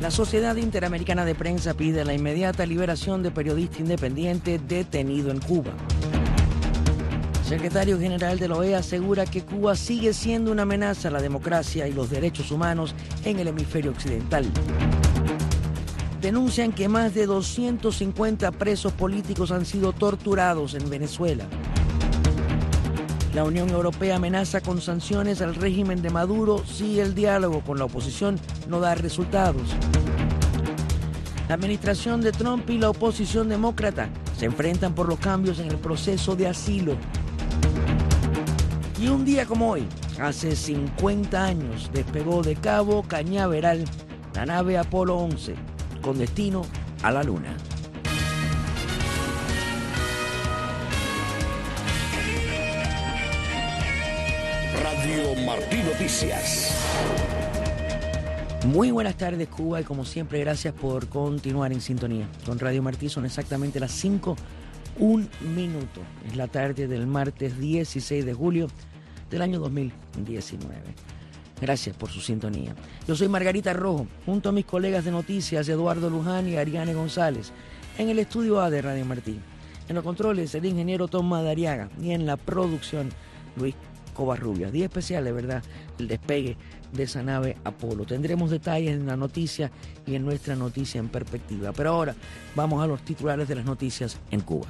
La Sociedad Interamericana de Prensa pide la inmediata liberación de periodista independiente detenido en Cuba. El secretario general de la OEA asegura que Cuba sigue siendo una amenaza a la democracia y los derechos humanos en el hemisferio occidental. Denuncian que más de 250 presos políticos han sido torturados en Venezuela. La Unión Europea amenaza con sanciones al régimen de Maduro si el diálogo con la oposición no da resultados. La administración de Trump y la oposición demócrata se enfrentan por los cambios en el proceso de asilo. Y un día como hoy, hace 50 años, despegó de Cabo Cañaveral la nave Apolo 11 con destino a la Luna. Radio Martí Noticias. Muy buenas tardes, Cuba, y como siempre, gracias por continuar en sintonía con Radio Martí. Son exactamente las 5:01. Es la tarde del martes 16 de julio del año 2019. Gracias por su sintonía. Yo soy Margarita Rojo, junto a mis colegas de noticias Eduardo Luján y Ariane González, en el estudio A de Radio Martí. En los controles, el ingeniero Tom Madariaga, y en la producción, Luis Covarrubias. Día especial, de verdad, el despegue de esa nave Apolo. Tendremos detalles en la noticia y en nuestra noticia en perspectiva. Pero ahora vamos a los titulares de las noticias en Cuba.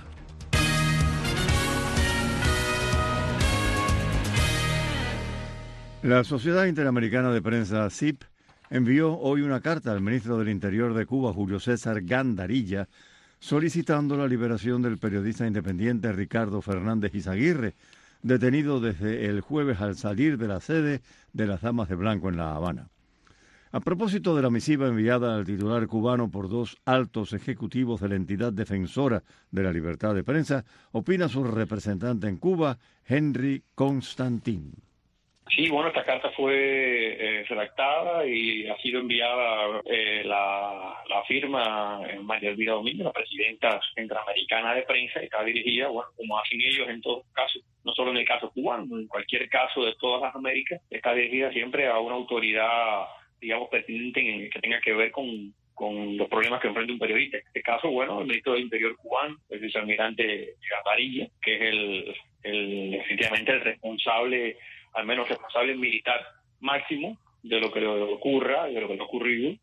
La Sociedad Interamericana de Prensa, SIP, envió hoy una carta al ministro del Interior de Cuba, Julio César Gandarilla, solicitando la liberación del periodista independiente Ricardo Fernández Izaguirre, detenido desde el jueves al salir de la sede de las Damas de Blanco en La Habana. A propósito de la misiva enviada al titular cubano por dos altos ejecutivos de la entidad defensora de la libertad de prensa, opina su representante en Cuba, Henry Constantin. Sí, bueno, esta carta fue redactada y ha sido enviada la firma María Elvira Domínguez, la presidenta interamericana de prensa, y está dirigida, bueno, como hacen ellos en todos los casos, no solo en el caso cubano, en cualquier caso de todas las Américas, está dirigida siempre a una autoridad, digamos, pertinente que tenga que ver con los problemas que enfrenta un periodista. En este caso, bueno, el ministro del Interior cubano, el vicealmirante Gandarilla, que es efectivamente el responsable, al menos responsable militar máximo de lo que le ocurra y de lo que le ha ocurrido.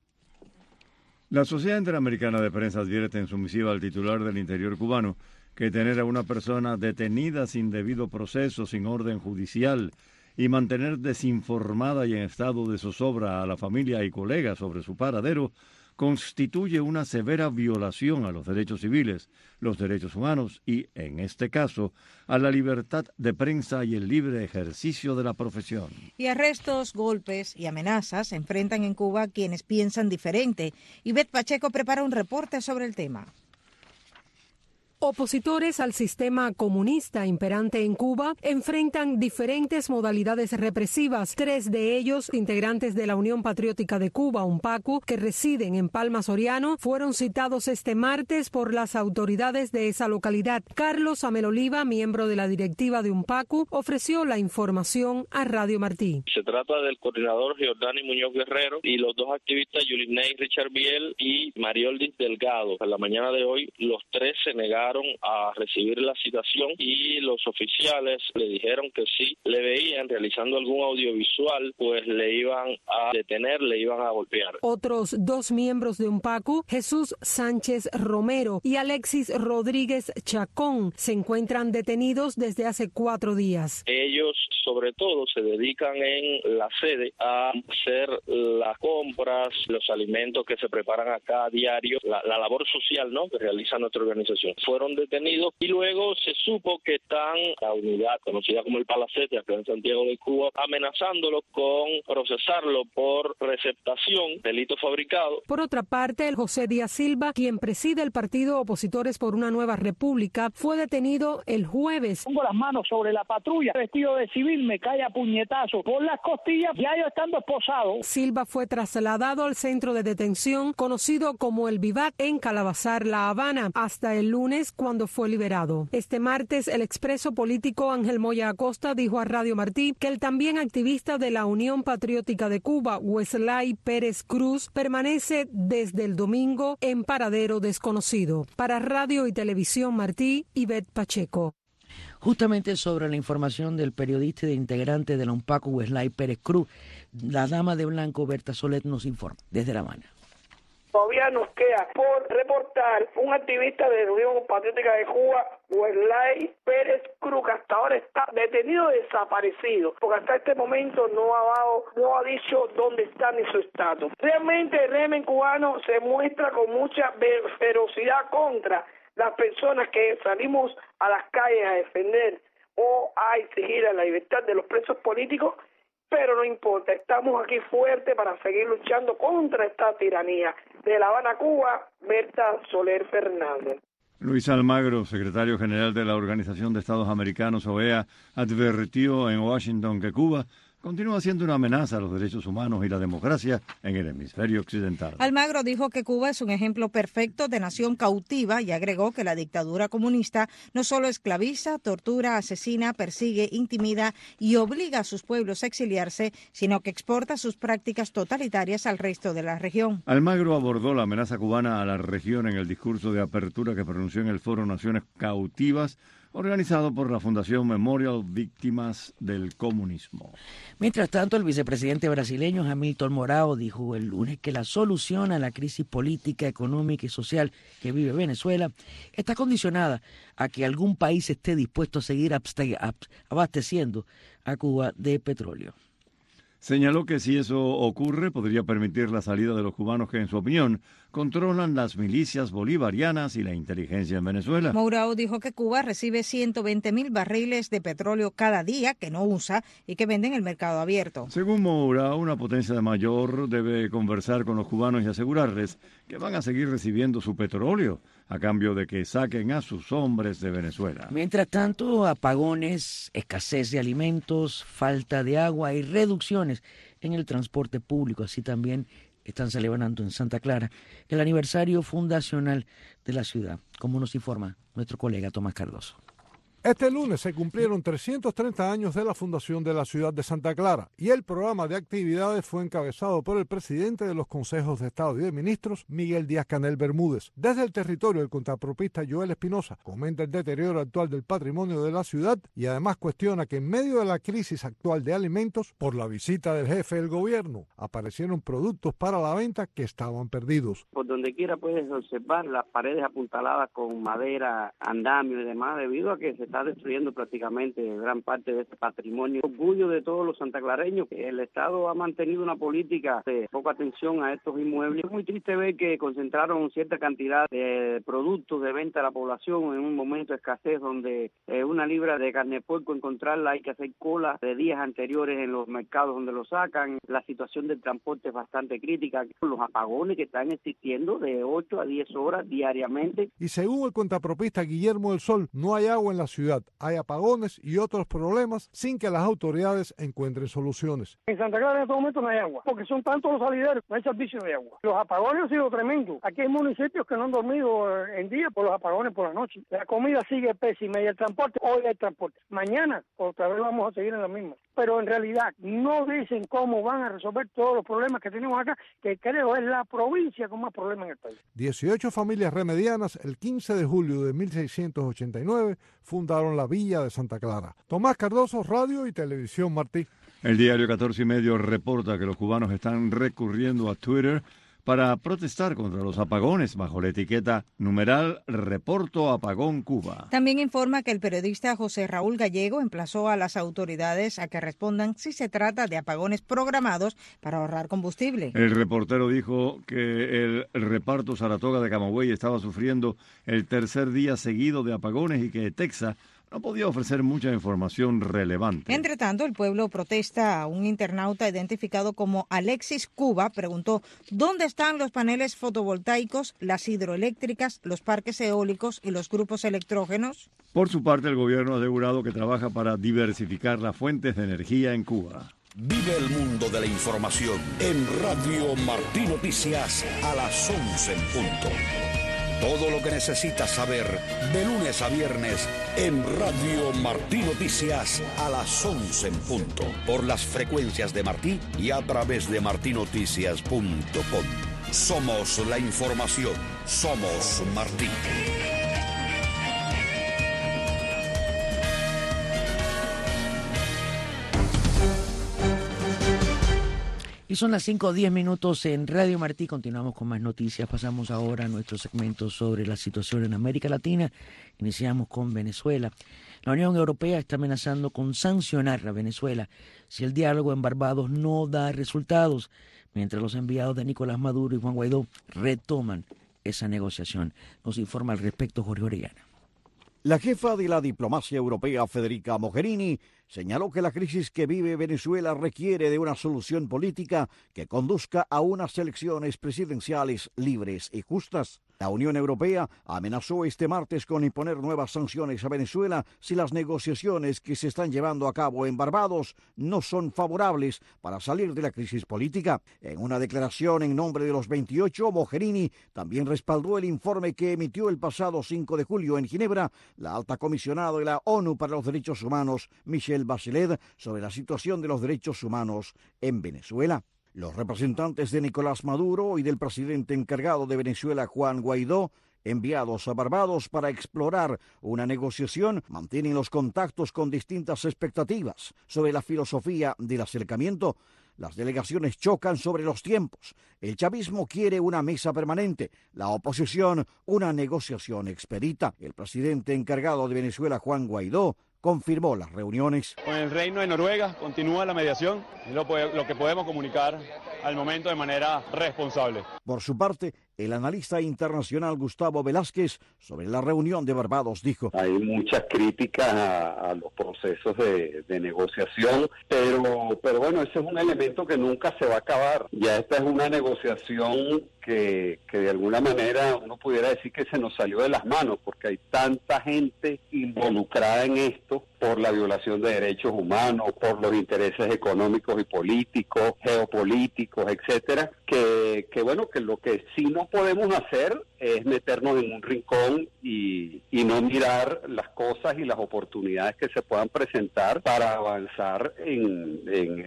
La Sociedad Interamericana de Prensa advierte en su misiva al titular del Interior cubano que tener a una persona detenida sin debido proceso, sin orden judicial, y mantener desinformada y en estado de zozobra a la familia y colegas sobre su paradero constituye una severa violación a los derechos civiles, los derechos humanos y, en este caso, a la libertad de prensa y el libre ejercicio de la profesión. Y arrestos, golpes y amenazas enfrentan en Cuba quienes piensan diferente. Ivette Pacheco prepara un reporte sobre el tema. Opositores al sistema comunista imperante en Cuba enfrentan diferentes modalidades represivas. 3 de ellos, integrantes de la Unión Patriótica de Cuba, UNPACU, que residen en Palma Soriano, fueron citados este martes por las autoridades de esa localidad. Carlos Amel Oliva, miembro de la directiva de UNPACU, ofreció la información a Radio Martí. Se trata del coordinador Giordani Muñoz Guerrero y los dos activistas Yulinei Richard Biel y Marioldis Delgado. A la mañana de hoy, los 3 se negaron a recibir la citación y los oficiales le dijeron que si le veían realizando algún audiovisual, pues le iban a detener, le iban a golpear. Otros 2 miembros de UNPACU, Jesús Sánchez Romero y Alexis Rodríguez Chacón, se encuentran detenidos desde hace 4 días. Ellos, sobre todo, se dedican en la sede a hacer las compras, los alimentos que se preparan acá a diario, la labor social, ¿no?, que realiza nuestra organización. Fueron detenidos y luego se supo que están la unidad conocida como el Palacete acá en Santiago de Cuba amenazándolo con procesarlo por receptación, delito fabricado. Por otra parte, el José Díaz Silva, quien preside el partido Opositores por una Nueva República, fue detenido el jueves. Pongo las manos sobre la patrulla, vestido de civil, me cae a puñetazo por las costillas, ya yo estando esposado. Silva fue trasladado al centro de detención conocido como el Vivac en Calabazar, La Habana, hasta el lunes cuando fue liberado. Este martes, el expreso político Ángel Moya Acosta dijo a Radio Martí que el también activista de la Unión Patriótica de Cuba, Wesley Pérez Cruz, permanece desde el domingo en paradero desconocido. Para Radio y Televisión Martí, Ivette Pacheco. Justamente sobre la información del periodista e integrante de la UNPACU, Wesley Pérez Cruz, la dama de blanco Berta Solet nos informa desde La Habana. Todavía nos queda por reportar un activista de la Unión Patriótica de Cuba, Wesley Pérez Cruz, que hasta ahora está detenido, desaparecido, porque hasta este momento no ha dicho dónde está ni su estatus. Realmente el régimen cubano se muestra con mucha ferocidad contra las personas que salimos a las calles a defender o a exigir la libertad de los presos políticos, pero no importa, estamos aquí fuertes para seguir luchando contra esta tiranía. De La Habana, Cuba, Berta Soler Fernández. Luis Almagro, secretario general de la Organización de Estados Americanos, OEA, advirtió en Washington que Cuba continúa siendo una amenaza a los derechos humanos y la democracia en el hemisferio occidental. Almagro dijo que Cuba es un ejemplo perfecto de nación cautiva y agregó que la dictadura comunista no solo esclaviza, tortura, asesina, persigue, intimida y obliga a sus pueblos a exiliarse, sino que exporta sus prácticas totalitarias al resto de la región. Almagro abordó la amenaza cubana a la región en el discurso de apertura que pronunció en el Foro Naciones Cautivas, organizado por la Fundación Memorial Víctimas del Comunismo. Mientras tanto, el vicepresidente brasileño Hamilton Mourão dijo el lunes que la solución a la crisis política, económica y social que vive Venezuela está condicionada a que algún país esté dispuesto a seguir abasteciendo a Cuba de petróleo. Señaló que si eso ocurre, podría permitir la salida de los cubanos que, en su opinión, controlan las milicias bolivarianas y la inteligencia en Venezuela. Mourão dijo que Cuba recibe 120.000 barriles de petróleo cada día que no usa y que vende en el mercado abierto. Según Mourão, una potencia de mayor debe conversar con los cubanos y asegurarles que van a seguir recibiendo su petróleo a cambio de que saquen a sus hombres de Venezuela. Mientras tanto, apagones, escasez de alimentos, falta de agua y reducciones en el transporte público. Así también están celebrando en Santa Clara el aniversario fundacional de la ciudad, como nos informa nuestro colega Tomás Cardoso. Este lunes se cumplieron 330 años de la fundación de la ciudad de Santa Clara y el programa de actividades fue encabezado por el presidente de los consejos de Estado y de Ministros, Miguel Díaz-Canel Bermúdez. Desde el territorio, el contrapropista Joel Espinosa comenta el deterioro actual del patrimonio de la ciudad y además cuestiona que en medio de la crisis actual de alimentos, por la visita del jefe del gobierno, aparecieron productos para la venta que estaban perdidos. Por donde quiera puedes observar las paredes apuntaladas con madera, andamio y demás, debido a que se está destruyendo prácticamente gran parte de este patrimonio. Orgullo de todos los santaclareños. El Estado ha mantenido una política de poca atención a estos inmuebles. Es muy triste ver que concentraron cierta cantidad de productos de venta a la población en un momento de escasez donde una libra de carne de puerco, encontrarla hay que hacer cola de días anteriores en los mercados donde lo sacan. La situación del transporte es bastante crítica. Los apagones que están existiendo de 8 a 10 horas diariamente. Y según el contrapropista Guillermo del Sol, no hay agua en la ciudad. Hay apagones y otros problemas sin que las autoridades encuentren soluciones. En Santa Clara en este momento no hay agua, porque son tantos los salideros, no hay servicio de agua. Los apagones han sido tremendos. Aquí hay municipios que no han dormido en día por los apagones por la noche. La comida sigue pésima y el transporte, hoy hay transporte. Mañana otra vez vamos a seguir en la misma. Pero en realidad no dicen cómo van a resolver todos los problemas que tenemos acá, que creo es la provincia con más problemas en el país. 18 familias remedianas el 15 de julio de 1689 fundaron la Villa de Santa Clara. Tomás Cardoso, Radio y Televisión Martí. El diario 14 y medio reporta que los cubanos están recurriendo a Twitter para protestar contra los apagones bajo la etiqueta #Reporto Apagón Cuba. También informa que el periodista José Raúl Gallego emplazó a las autoridades a que respondan si se trata de apagones programados para ahorrar combustible. El reportero dijo que el reparto Saratoga de Camagüey estaba sufriendo el tercer día seguido de apagones y que Texas no podía ofrecer mucha información relevante. Entre tanto, el pueblo protesta. Un internauta identificado como Alexis Cuba preguntó dónde están los paneles fotovoltaicos, las hidroeléctricas, los parques eólicos y los grupos electrógenos. Por su parte, el gobierno ha asegurado que trabaja para diversificar las fuentes de energía en Cuba. Vive el mundo de la información en Radio Martí Noticias a las 11 en punto. Todo lo que necesitas saber de lunes a viernes en Radio Martí Noticias a las 11 en punto. Por las frecuencias de Martí y a través de martinoticias.com. Somos la información. Somos Martí. Y son las 5:10 en Radio Martí. Continuamos con más noticias. Pasamos ahora a nuestro segmento sobre la situación en América Latina. Iniciamos con Venezuela. La Unión Europea está amenazando con sancionar a Venezuela si el diálogo en Barbados no da resultados, mientras los enviados de Nicolás Maduro y Juan Guaidó retoman esa negociación. Nos informa al respecto Jorge Orellana. La jefa de la diplomacia europea, Federica Mogherini, señaló que la crisis que vive Venezuela requiere de una solución política que conduzca a unas elecciones presidenciales libres y justas. La Unión Europea amenazó este martes con imponer nuevas sanciones a Venezuela si las negociaciones que se están llevando a cabo en Barbados no son favorables para salir de la crisis política. En una declaración en nombre de los 28, Mogherini también respaldó el informe que emitió el pasado 5 de julio en Ginebra la alta comisionada de la ONU para los Derechos Humanos, Michelle Bachelet, sobre la situación de los derechos humanos en Venezuela. Los representantes de Nicolás Maduro y del presidente encargado de Venezuela, Juan Guaidó, enviados a Barbados para explorar una negociación, mantienen los contactos con distintas expectativas sobre la filosofía del acercamiento. Las delegaciones chocan sobre los tiempos. El chavismo quiere una mesa permanente, la oposición una negociación expedita. El presidente encargado de Venezuela, Juan Guaidó, confirmó las reuniones. Con el Reino de Noruega continúa la mediación, es lo que podemos comunicar al momento de manera responsable. Por su parte, el analista internacional Gustavo Velázquez, sobre la reunión de Barbados, dijo: hay muchas críticas a los procesos de negociación, pero bueno, ese es un elemento que nunca se va a acabar. Ya esta es una negociación que de alguna manera uno pudiera decir que se nos salió de las manos, porque hay tanta gente involucrada en esto por la violación de derechos humanos, por los intereses económicos y políticos, geopolíticos, etcétera, que bueno, que lo que sí no podemos hacer es meternos en un rincón y no mirar las cosas y las oportunidades que se puedan presentar para avanzar en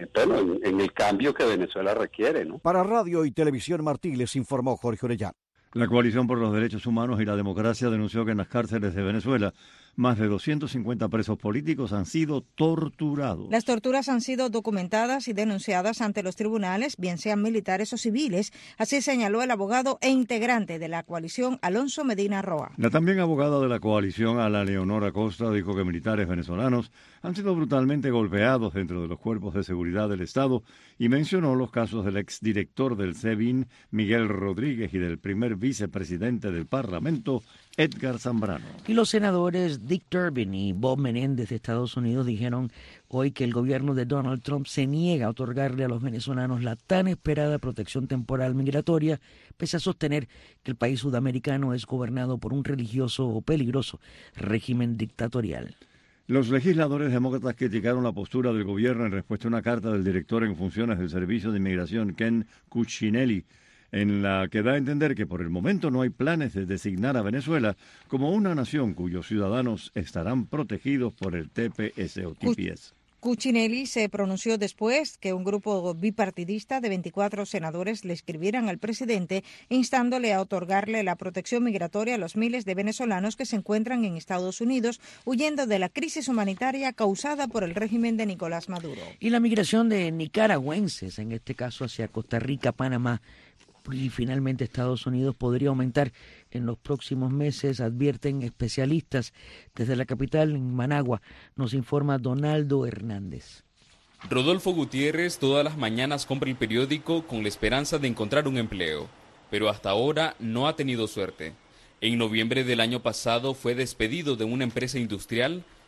el cambio que Venezuela requiere, ¿no? Para Radio y Televisión Martí les informó Jorge Orellana. La Coalición por los Derechos Humanos y la Democracia denunció que en las cárceles de Venezuela más de 250 presos políticos han sido torturados. Las torturas han sido documentadas y denunciadas ante los tribunales, bien sean militares o civiles. Así señaló el abogado e integrante de la coalición, Alonso Medina Roa. La también abogada de la coalición, Ala Leonora Costa, dijo que militares venezolanos han sido brutalmente golpeados dentro de los cuerpos de seguridad del Estado y mencionó los casos del exdirector del SEBIN, Miguel Rodríguez, y del primer vicepresidente del Parlamento, Edgar Zambrano. Y los senadores Dick Durbin y Bob Menéndez de Estados Unidos dijeron hoy que el gobierno de Donald Trump se niega a otorgarle a los venezolanos la tan esperada protección temporal migratoria, pese a sostener que el país sudamericano es gobernado por un religioso o peligroso régimen dictatorial. Los legisladores demócratas criticaron la postura del gobierno en respuesta a una carta del director en funciones del Servicio de Inmigración, Ken Cuccinelli, en la que da a entender que por el momento no hay planes de designar a Venezuela como una nación cuyos ciudadanos estarán protegidos por el TPS o TPS. Cuccinelli se pronunció después que un grupo bipartidista de 24 senadores le escribieran al presidente instándole a otorgarle la protección migratoria a los miles de venezolanos que se encuentran en Estados Unidos huyendo de la crisis humanitaria causada por el régimen de Nicolás Maduro. Y la migración de nicaragüenses, en este caso hacia Costa Rica, Panamá y finalmente Estados Unidos, podría aumentar en los próximos meses, advierten especialistas. Desde la capital, en Managua, nos informa Donaldo Hernández. Rodolfo Gutiérrez todas las mañanas compra el periódico con la esperanza de encontrar un empleo, pero hasta ahora no ha tenido suerte. En noviembre del año pasado fue despedido de una empresa industrial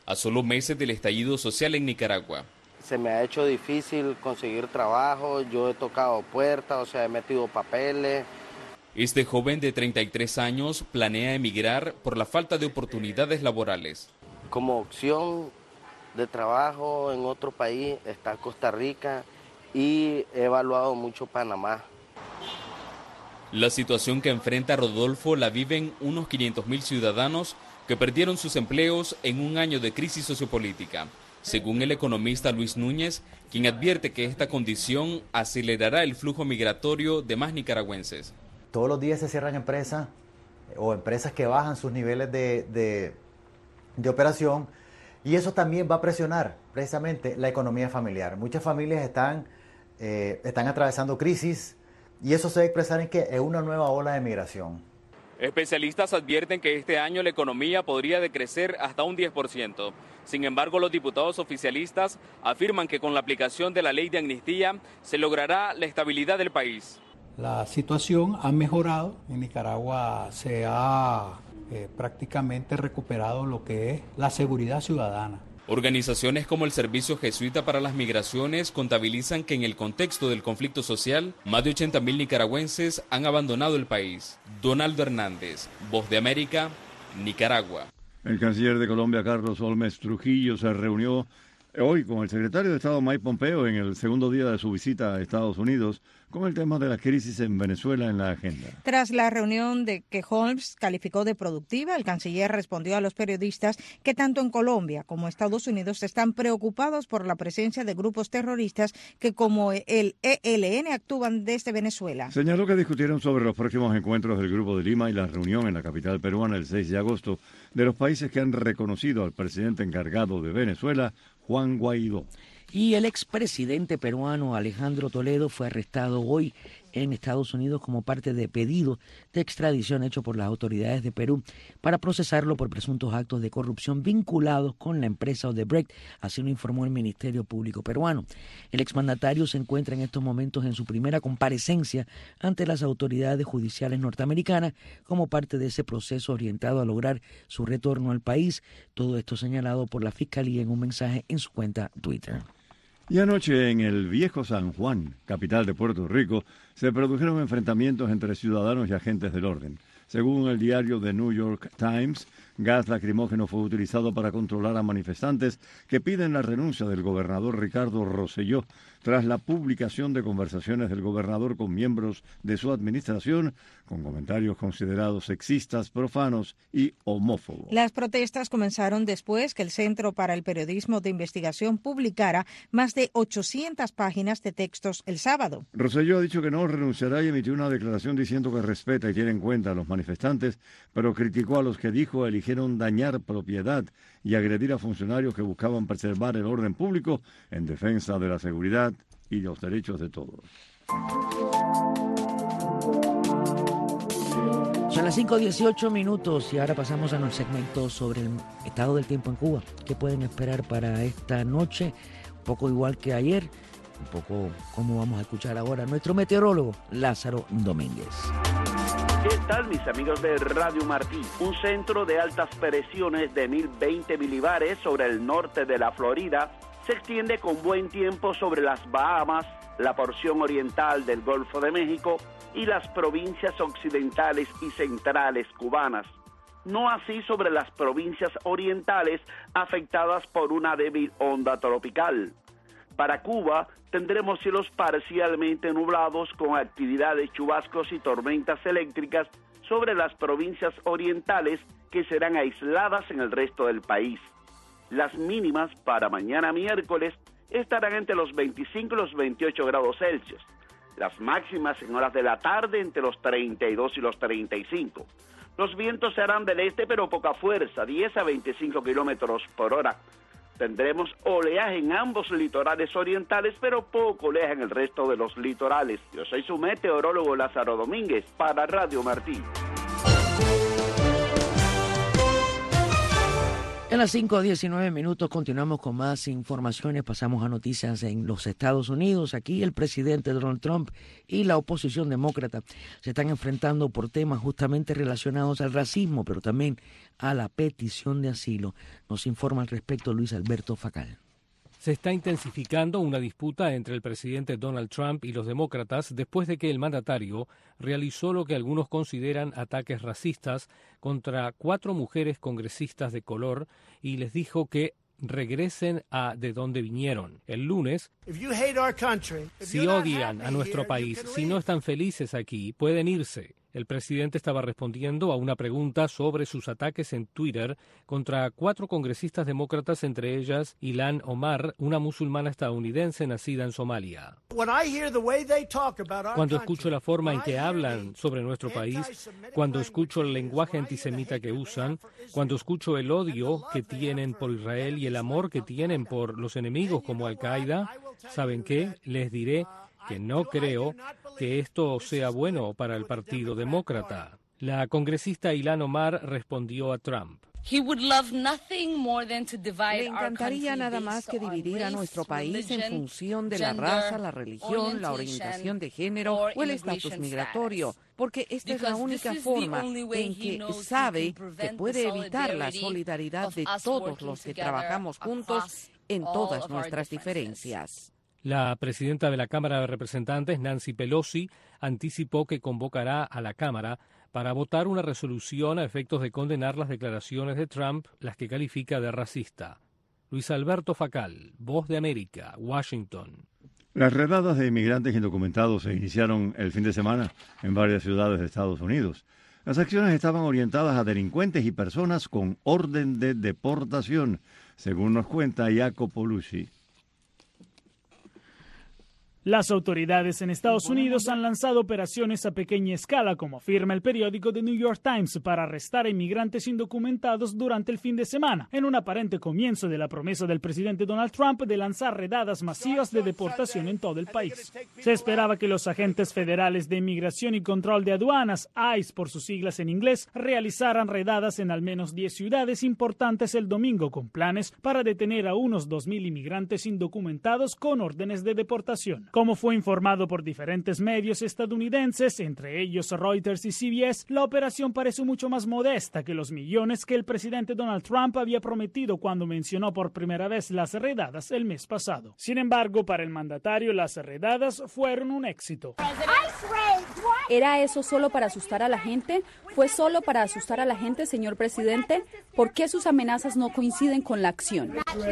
a solo meses del estallido social en Nicaragua. Se me ha hecho difícil conseguir trabajo, yo he tocado puertas, he metido papeles. Este joven de 33 años planea emigrar por la falta de oportunidades laborales. Como opción de trabajo en otro país está Costa Rica y he evaluado mucho Panamá. La situación que enfrenta Rodolfo la viven unos 500.000 ciudadanos que perdieron sus empleos en un año de crisis sociopolítica. Según el economista Luis Núñez, quien advierte que esta condición acelerará el flujo migratorio de más nicaragüenses. Todos los días se cierran empresas o empresas que bajan sus niveles de operación y eso también va a presionar precisamente la economía familiar. Muchas familias están atravesando crisis y eso se va a expresar en una nueva ola de migración. Especialistas advierten que este año la economía podría decrecer hasta un 10%. Sin embargo, los diputados oficialistas afirman que con la aplicación de la ley de amnistía se logrará la estabilidad del país. La situación ha mejorado. En Nicaragua se ha prácticamente recuperado lo que es la seguridad ciudadana. Organizaciones como el Servicio Jesuita para las Migraciones contabilizan que en el contexto del conflicto social, más de 80.000 nicaragüenses han abandonado el país. Donaldo Hernández, Voz de América, Nicaragua. El canciller de Colombia, Carlos Holmes Trujillo, se reunió hoy con el secretario de Estado Mike Pompeo en el segundo día de su visita a Estados Unidos con el tema de la crisis en Venezuela en la agenda. Tras la reunión de que Holmes calificó de productiva, el canciller respondió a los periodistas que tanto en Colombia como Estados Unidos están preocupados por la presencia de grupos terroristas que como el ELN actúan desde Venezuela. Señaló que discutieron sobre los próximos encuentros del Grupo de Lima y la reunión en la capital peruana el 6 de agosto de los países que han reconocido al presidente encargado de Venezuela, Juan Guaidó. Y el expresidente peruano Alejandro Toledo fue arrestado hoy en Estados Unidos como parte de pedido de extradición hecho por las autoridades de Perú para procesarlo por presuntos actos de corrupción vinculados con la empresa Odebrecht, así lo informó el Ministerio Público peruano. El exmandatario se encuentra en estos momentos en su primera comparecencia ante las autoridades judiciales norteamericanas como parte de ese proceso orientado a lograr su retorno al país. Todo esto señalado por la Fiscalía en un mensaje en su cuenta Twitter. Y anoche en el viejo San Juan, capital de Puerto Rico, se produjeron enfrentamientos entre ciudadanos y agentes del orden. Según el diario The New York Times, gas lacrimógeno fue utilizado para controlar a manifestantes que piden la renuncia del gobernador Ricardo Rosselló tras la publicación de conversaciones del gobernador con miembros de su administración con comentarios considerados sexistas, profanos y homófobos. Las protestas comenzaron después que el Centro para el Periodismo de Investigación publicara más de 800 páginas de textos el sábado. Rosselló ha dicho que no renunciará y emitió una declaración diciendo que respeta y tiene en cuenta a los manifestantes, pero criticó a los que dijo eligieron dañar propiedad y agredir a funcionarios que buscaban preservar el orden público en defensa de la seguridad y los derechos de todos. Son las 5:18 y ahora pasamos a nuestro segmento sobre el estado del tiempo en Cuba. ¿Qué pueden esperar para esta noche? Un poco igual que ayer, un poco como vamos a escuchar ahora a nuestro meteorólogo Lázaro Domínguez. ¿Qué tal, mis amigos de Radio Martí? Un centro de altas presiones de 1020 milibares sobre el norte de la Florida se extiende con buen tiempo sobre las Bahamas, la porción oriental del Golfo de México y las provincias occidentales y centrales cubanas. No así sobre las provincias orientales afectadas por una débil onda tropical. Para Cuba tendremos cielos parcialmente nublados con actividad de chubascos y tormentas eléctricas sobre las provincias orientales que serán aisladas en el resto del país. Las mínimas para mañana miércoles estarán entre los 25 y los 28 grados Celsius. Las máximas en horas de la tarde entre los 32 y los 35. Los vientos serán del este pero poca fuerza, 10 a 25 kilómetros por hora. Tendremos oleaje en ambos litorales orientales, pero poco oleaje en el resto de los litorales. Yo soy su meteorólogo Lázaro Domínguez para Radio Martí. En las 5:19 continuamos con más informaciones. Pasamos a noticias en los Estados Unidos. Aquí el presidente Donald Trump y la oposición demócrata se están enfrentando por temas justamente relacionados al racismo, pero también a la petición de asilo. Nos informa al respecto Luis Alberto Facal. Se está intensificando una disputa entre el presidente Donald Trump y los demócratas después de que el mandatario realizó lo que algunos consideran ataques racistas contra 4 mujeres congresistas de color y les dijo que regresen a de donde vinieron. El lunes, si odian a nuestro país, si no están felices aquí, pueden irse. El presidente estaba respondiendo a una pregunta sobre sus ataques en Twitter contra 4 congresistas demócratas, entre ellas Ilhan Omar, una musulmana estadounidense nacida en Somalia. Cuando escucho la forma en que hablan sobre nuestro país, cuando escucho el lenguaje antisemita que usan, cuando escucho el odio que tienen por Israel y el amor que tienen por los enemigos como Al-Qaeda, ¿saben qué? Les diré que no creo que esto sea bueno para el Partido Demócrata. La congresista Ilhan Omar respondió a Trump. Le encantaría nada más que dividir a nuestro país en función de la raza, la religión, la orientación de género o el estatus migratorio, porque esta es la única forma en que sabe que puede evitar la solidaridad de todos los que trabajamos juntos en todas nuestras diferencias. La presidenta de la Cámara de Representantes, Nancy Pelosi, anticipó que convocará a la Cámara para votar una resolución a efectos de condenar las declaraciones de Trump, las que califica de racista. Luis Alberto Facal, Voz de América, Washington. Las redadas de inmigrantes indocumentados se iniciaron el fin de semana en varias ciudades de Estados Unidos. Las acciones estaban orientadas a delincuentes y personas con orden de deportación, según nos cuenta Jacopo Luci. Las autoridades en Estados Unidos han lanzado operaciones a pequeña escala, como afirma el periódico The New York Times, para arrestar a inmigrantes indocumentados durante el fin de semana, en un aparente comienzo de la promesa del presidente Donald Trump de lanzar redadas masivas de deportación en todo el país. Se esperaba que los agentes federales de Inmigración y Control de Aduanas, ICE por sus siglas en inglés, realizaran redadas en al menos 10 ciudades importantes el domingo, con planes para detener a unos 2,000 inmigrantes indocumentados con órdenes de deportación. Como fue informado por diferentes medios estadounidenses, entre ellos Reuters y CBS, la operación parece mucho más modesta que los millones que el presidente Donald Trump había prometido cuando mencionó por primera vez las redadas el mes pasado. Sin embargo, para el mandatario, las redadas fueron un éxito. ¿Era eso solo para asustar a la gente? ¿Fue solo para asustar a la gente, señor presidente? ¿Por qué sus amenazas no coinciden con la acción?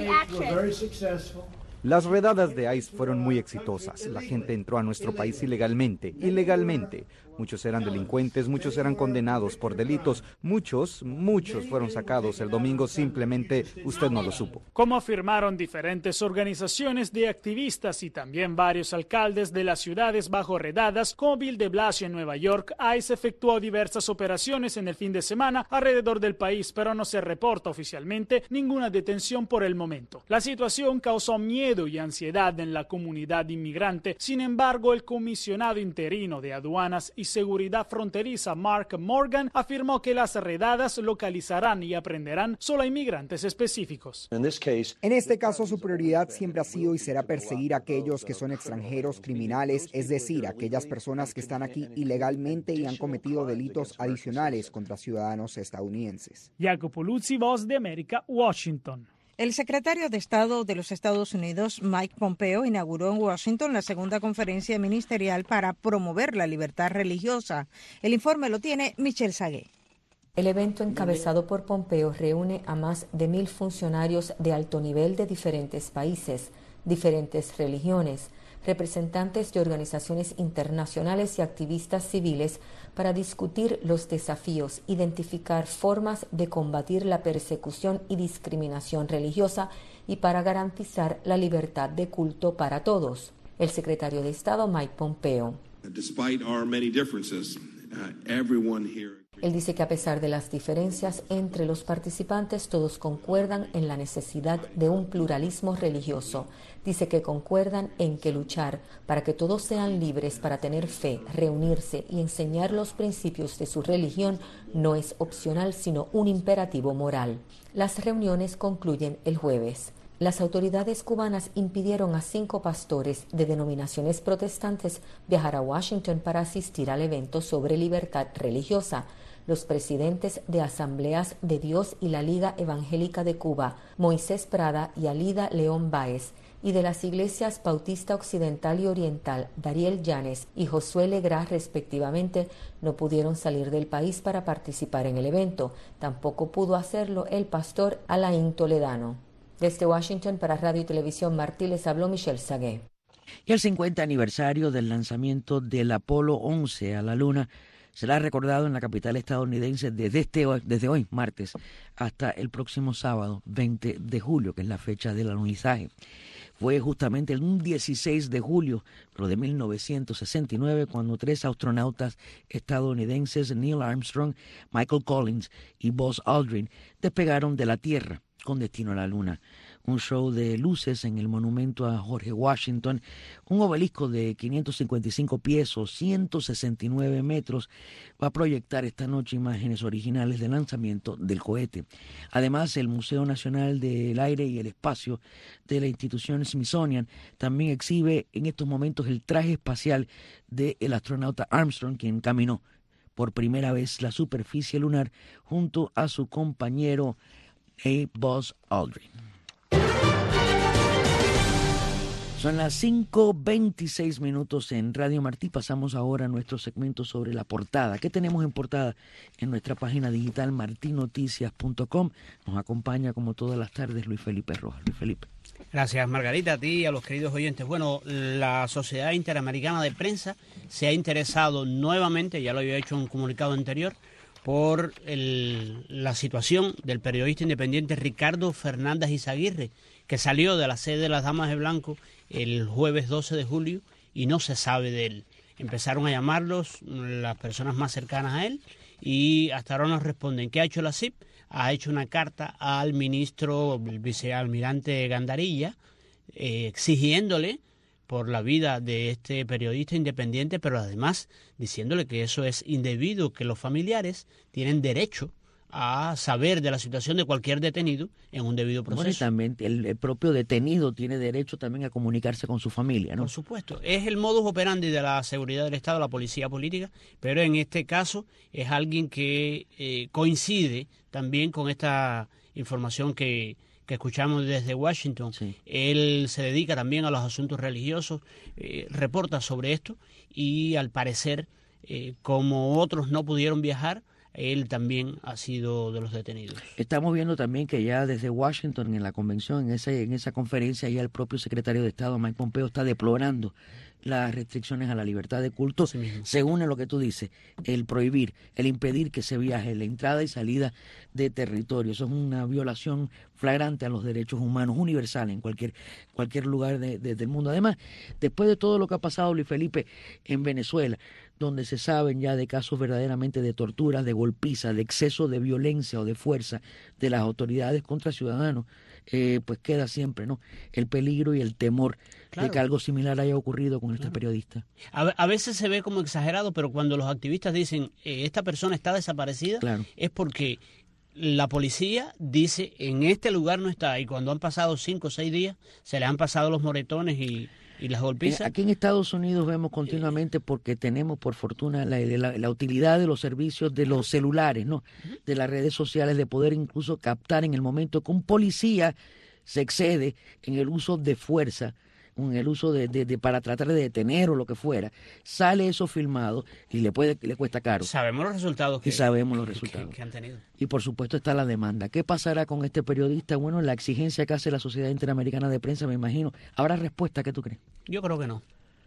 Las redadas de ICE fueron muy exitosas. La gente entró a nuestro país ilegalmente. Muchos eran delincuentes, muchos eran condenados por delitos, muchos fueron sacados el domingo, simplemente usted no lo supo. Como afirmaron diferentes organizaciones de activistas y también varios alcaldes de las ciudades bajo redadas, como Bill de Blasio en Nueva York, ICE efectuó diversas operaciones en el fin de semana alrededor del país, pero no se reporta oficialmente ninguna detención por el momento. La situación causó miedo y ansiedad en la comunidad inmigrante. Sin embargo, el comisionado interino de aduanas y seguridad fronteriza Mark Morgan afirmó que las redadas localizarán y aprenderán solo a inmigrantes específicos. En este caso, su prioridad siempre ha sido y será perseguir a aquellos que son extranjeros criminales, es decir, aquellas personas que están aquí ilegalmente y han cometido delitos adicionales contra ciudadanos estadounidenses. Jacopo Luzzi, Voz de América, Washington. El secretario de Estado de los Estados Unidos, Mike Pompeo, inauguró en Washington la segunda conferencia ministerial para promover la libertad religiosa. El informe lo tiene Michelle Sagué. El evento encabezado por Pompeo reúne a más de 1,000 funcionarios de alto nivel de diferentes países, diferentes religiones, representantes de organizaciones internacionales y activistas civiles para discutir los desafíos, identificar formas de combatir la persecución y discriminación religiosa y para garantizar la libertad de culto para todos. El secretario de Estado Mike Pompeo. Él dice que a pesar de las diferencias entre los participantes, todos concuerdan en la necesidad de un pluralismo religioso. Dice que concuerdan en que luchar para que todos sean libres para tener fe, reunirse y enseñar los principios de su religión no es opcional, sino un imperativo moral. Las reuniones concluyen el jueves. Las autoridades cubanas impidieron a 5 pastores de denominaciones protestantes viajar a Washington para asistir al evento sobre libertad religiosa. Los presidentes de Asambleas de Dios y la Liga Evangélica de Cuba, Moisés Prada y Alida León Báez, y de las iglesias Bautista Occidental y Oriental, Dariel Llanes y Josué Legrá, respectivamente, no pudieron salir del país para participar en el evento. Tampoco pudo hacerlo el pastor Alain Toledano. Desde Washington para Radio y Televisión Martí les habló Michelle Sagué. Y el 50 aniversario del lanzamiento del Apolo 11 a la Luna será recordado en la capital estadounidense desde hoy, martes, hasta el próximo sábado, 20 de julio, que es la fecha del alunizaje. Fue justamente el 16 de julio, pero de 1969, cuando 3 astronautas estadounidenses, Neil Armstrong, Michael Collins y Buzz Aldrin, despegaron de la Tierra con destino a la Luna. Un show de luces en el monumento a George Washington, un obelisco de 555 pies o 169 metros, va a proyectar esta noche imágenes originales del lanzamiento del cohete. Además, el Museo Nacional del Aire y el Espacio de la institución Smithsonian también exhibe en estos momentos el traje espacial del astronauta Armstrong, quien caminó por primera vez la superficie lunar junto a su compañero Buzz Aldrin. Son las 5:26 minutos en Radio Martí. Pasamos ahora a nuestro segmento sobre la portada. ¿Qué tenemos en portada? En nuestra página digital martinoticias.com. Nos acompaña como todas las tardes Luis Felipe Rojas. Luis Felipe. Gracias, Margarita, a ti y a los queridos oyentes. Bueno, la Sociedad Interamericana de Prensa se ha interesado nuevamente, ya lo había hecho en un comunicado anterior, por la situación del periodista independiente Ricardo Fernández Izaguirre, que salió de la sede de las Damas de Blanco el jueves 12 de julio y no se sabe de él. Empezaron a llamarlos las personas más cercanas a él y hasta ahora nos responden. ¿Qué ha hecho la CIP? Ha hecho una carta al ministro, el vicealmirante Gandarilla, exigiéndole por la vida de este periodista independiente, pero además diciéndole que eso es indebido, que los familiares tienen derecho a saber de la situación de cualquier detenido en un debido proceso. Bueno, y también el propio detenido tiene derecho también a comunicarse con su familia, ¿no? Por supuesto. Es el modus operandi de la seguridad del Estado, la policía política, pero en este caso es alguien que coincide también con esta información que escuchamos desde Washington. Sí. Él se dedica también a los asuntos religiosos, reporta sobre esto y al parecer, como otros no pudieron viajar, él también ha sido de los detenidos. Estamos viendo también que ya desde Washington, en la convención, en esa conferencia, ya el propio secretario de Estado, Mike Pompeo, está deplorando las restricciones a la libertad de culto. Sí, se une a lo que tú dices, el prohibir, el impedir que se viaje, la entrada y salida de territorio. Eso es una violación flagrante a los derechos humanos universales en cualquier lugar del mundo. Además, después de todo lo que ha pasado, Luis Felipe, en Venezuela, donde se saben ya de casos verdaderamente de torturas, de golpizas, de exceso de violencia o de fuerza de las autoridades contra ciudadanos, pues queda siempre, ¿no?, el peligro y el temor, claro, de que algo similar haya ocurrido con este periodista. A veces se ve como exagerado, pero cuando los activistas dicen esta persona está desaparecida, claro, es porque la policía dice en este lugar no está, y cuando han pasado 5 o 6 días se les han pasado los moretones y las golpizas. Aquí en Estados Unidos vemos continuamente, porque tenemos por fortuna la utilidad de los servicios de los celulares, ¿no?, de las redes sociales, de poder incluso captar en el momento que un policía se excede en el uso de fuerza, en el uso para tratar de detener o lo que fuera, sale eso filmado y le cuesta caro. Sabemos los resultados que han tenido. Y por supuesto está la demanda. ¿Qué pasará con este periodista? Bueno, la exigencia que hace la Sociedad Interamericana de Prensa, me imagino. ¿Habrá respuesta? ¿Qué tú crees? Yo creo que no.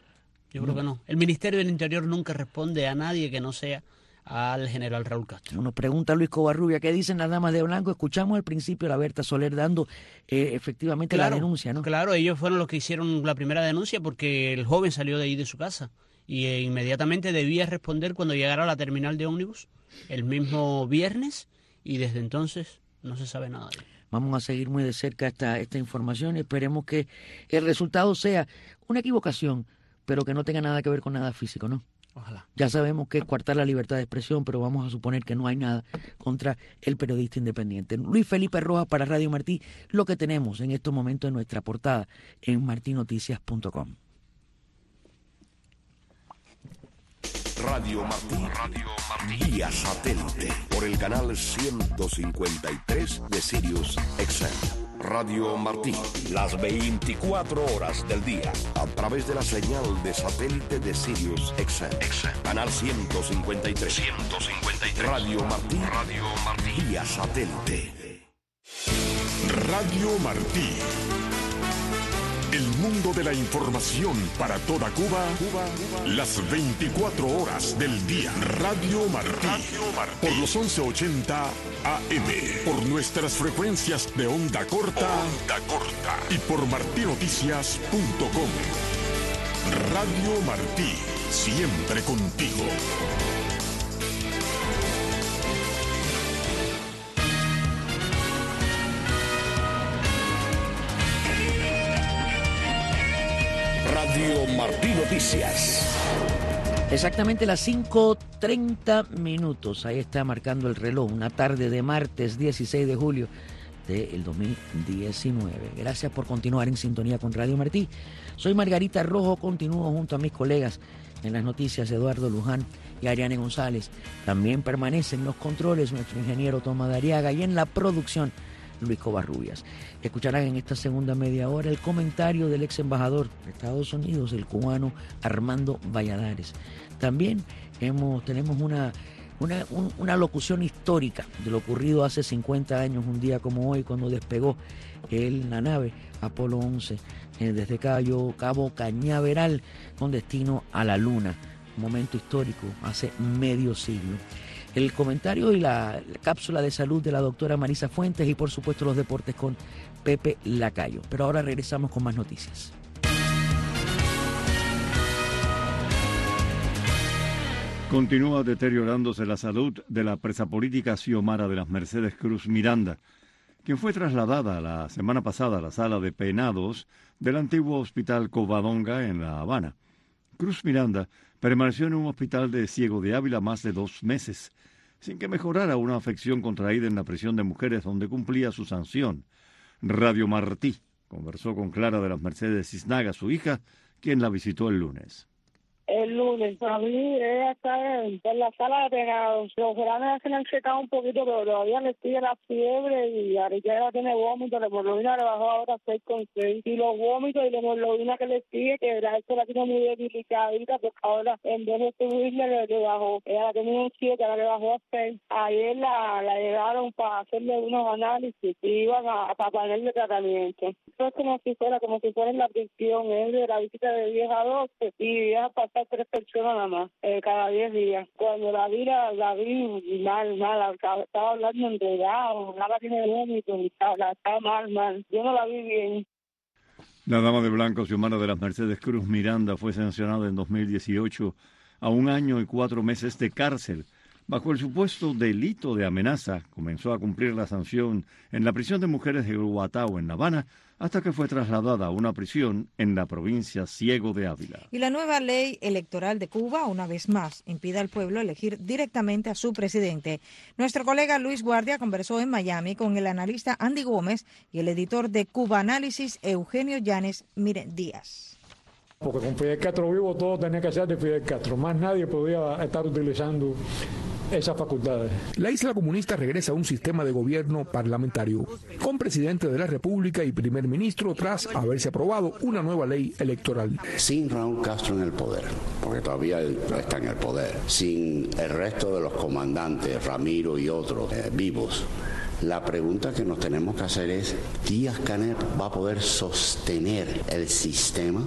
Creo que no. El Ministerio del Interior nunca responde a nadie que no sea al general Raúl Castro. Nos pregunta Luis Covarrubia, ¿qué dicen las damas de blanco? Escuchamos al principio a la Berta Soler dando efectivamente la denuncia, ¿no? Claro, ellos fueron los que hicieron la primera denuncia porque el joven salió de ahí de su casa y inmediatamente debía responder cuando llegara a la terminal de ómnibus el mismo viernes y desde entonces no se sabe nada de él. Vamos a seguir muy de cerca esta información y esperemos que el resultado sea una equivocación, pero que no tenga nada que ver con nada físico, ¿no? Ojalá. Ya sabemos que es coartar la libertad de expresión, pero vamos a suponer que no hay nada contra el periodista independiente. Luis Felipe Rojas para Radio Martí, lo que tenemos en estos momentos en nuestra portada en martinoticias.com. Radio Martí vía satélite por el canal 153 de Sirius XM. Radio Martí, las 24 horas del día, a través de la señal de satélite de Sirius XM. Canal 153. Radio Martí vía satélite. Radio Martí. El mundo de la información para toda Cuba, las 24 horas del día. Radio Martí, por los 1180 AM, por nuestras frecuencias de onda corta y por martinoticias.com. Radio Martí, siempre contigo. Radio Martí Noticias. Exactamente las 5:30. Ahí está marcando el reloj. Una tarde de martes 16 de julio del 2019. Gracias por continuar en sintonía con Radio Martí. Soy Margarita Rojo. Continúo junto a mis colegas en las noticias, Eduardo Luján y Ariane González. También permanecen los controles nuestro ingeniero Tomás Dariaga y en la producción Luis Covarrubias. Escucharán en esta segunda media hora el comentario del ex embajador de Estados Unidos, el cubano Armando Valladares. También tenemos una locución histórica de lo ocurrido hace 50 años, un día como hoy, cuando despegó la nave Apolo 11 desde Cabo Cañaveral con destino a la Luna. Un momento histórico, hace medio siglo. El comentario y la cápsula de salud de la doctora Marisa Fuentes y por supuesto los deportes con Pepe Lacayo. Pero ahora regresamos con más noticias. Continúa deteriorándose la salud de la presa política Xiomara de las Mercedes Cruz Miranda, quien fue trasladada la semana pasada a la sala de penados del antiguo hospital Covadonga en La Habana. Cruz Miranda permaneció en un hospital de Ciego de Ávila más de 2 meses, sin que mejorara una afección contraída en la prisión de mujeres donde cumplía su sanción. Radio Martí conversó con Clara de las Mercedes Cisnaga, su hija, quien la visitó el lunes. El lunes, a mí ella está en la sala de penados. Los grandes se le han secado un poquito, pero todavía le sigue la fiebre y ahorita ella tiene vómito. La hemoglobina le bajó ahora 6,6. Y los vómitos y la hemoglobina que le sigue, que esto la tiene muy debilitada, porque ahora en vez de subirle le bajó. Ella la tenía un 7, ahora le bajó a 6. Ayer la llegaron para hacerle unos análisis y iban a ponerle tratamiento. Esto es como si fuera en la prisión, es de la visita de 10 a 12 y ya pasar 3 personas nada más, cada 10 días. Cuando la vi mal, estaba hablando enredado, nada tiene vómito, estaba mal. Yo no la vi bien. La dama de blanco Xiomara de las Mercedes Cruz Miranda fue sancionada en 2018 a 1 año y 4 meses de cárcel. Bajo el supuesto delito de amenaza, comenzó a cumplir la sanción en la prisión de mujeres de Guatao, en La Habana, hasta que fue trasladada a una prisión en la provincia Ciego de Ávila. Y la nueva ley electoral de Cuba, una vez más, impide al pueblo elegir directamente a su presidente. Nuestro colega Luis Guardia conversó en Miami con el analista Andy Gómez y el editor de Cuba Análisis, Eugenio Llanes Díaz. Porque con Fidel Castro vivo todo tenía que ser de Fidel Castro, más nadie podía estar utilizando esas facultades. La isla comunista regresa a un sistema de gobierno parlamentario, con presidente de la República y primer ministro tras haberse aprobado una nueva ley electoral. Sin Raúl Castro en el poder, porque todavía está en el poder, sin el resto de los comandantes, Ramiro y otros vivos, la pregunta que nos tenemos que hacer es, ¿Díaz-Canel va a poder sostener el sistema?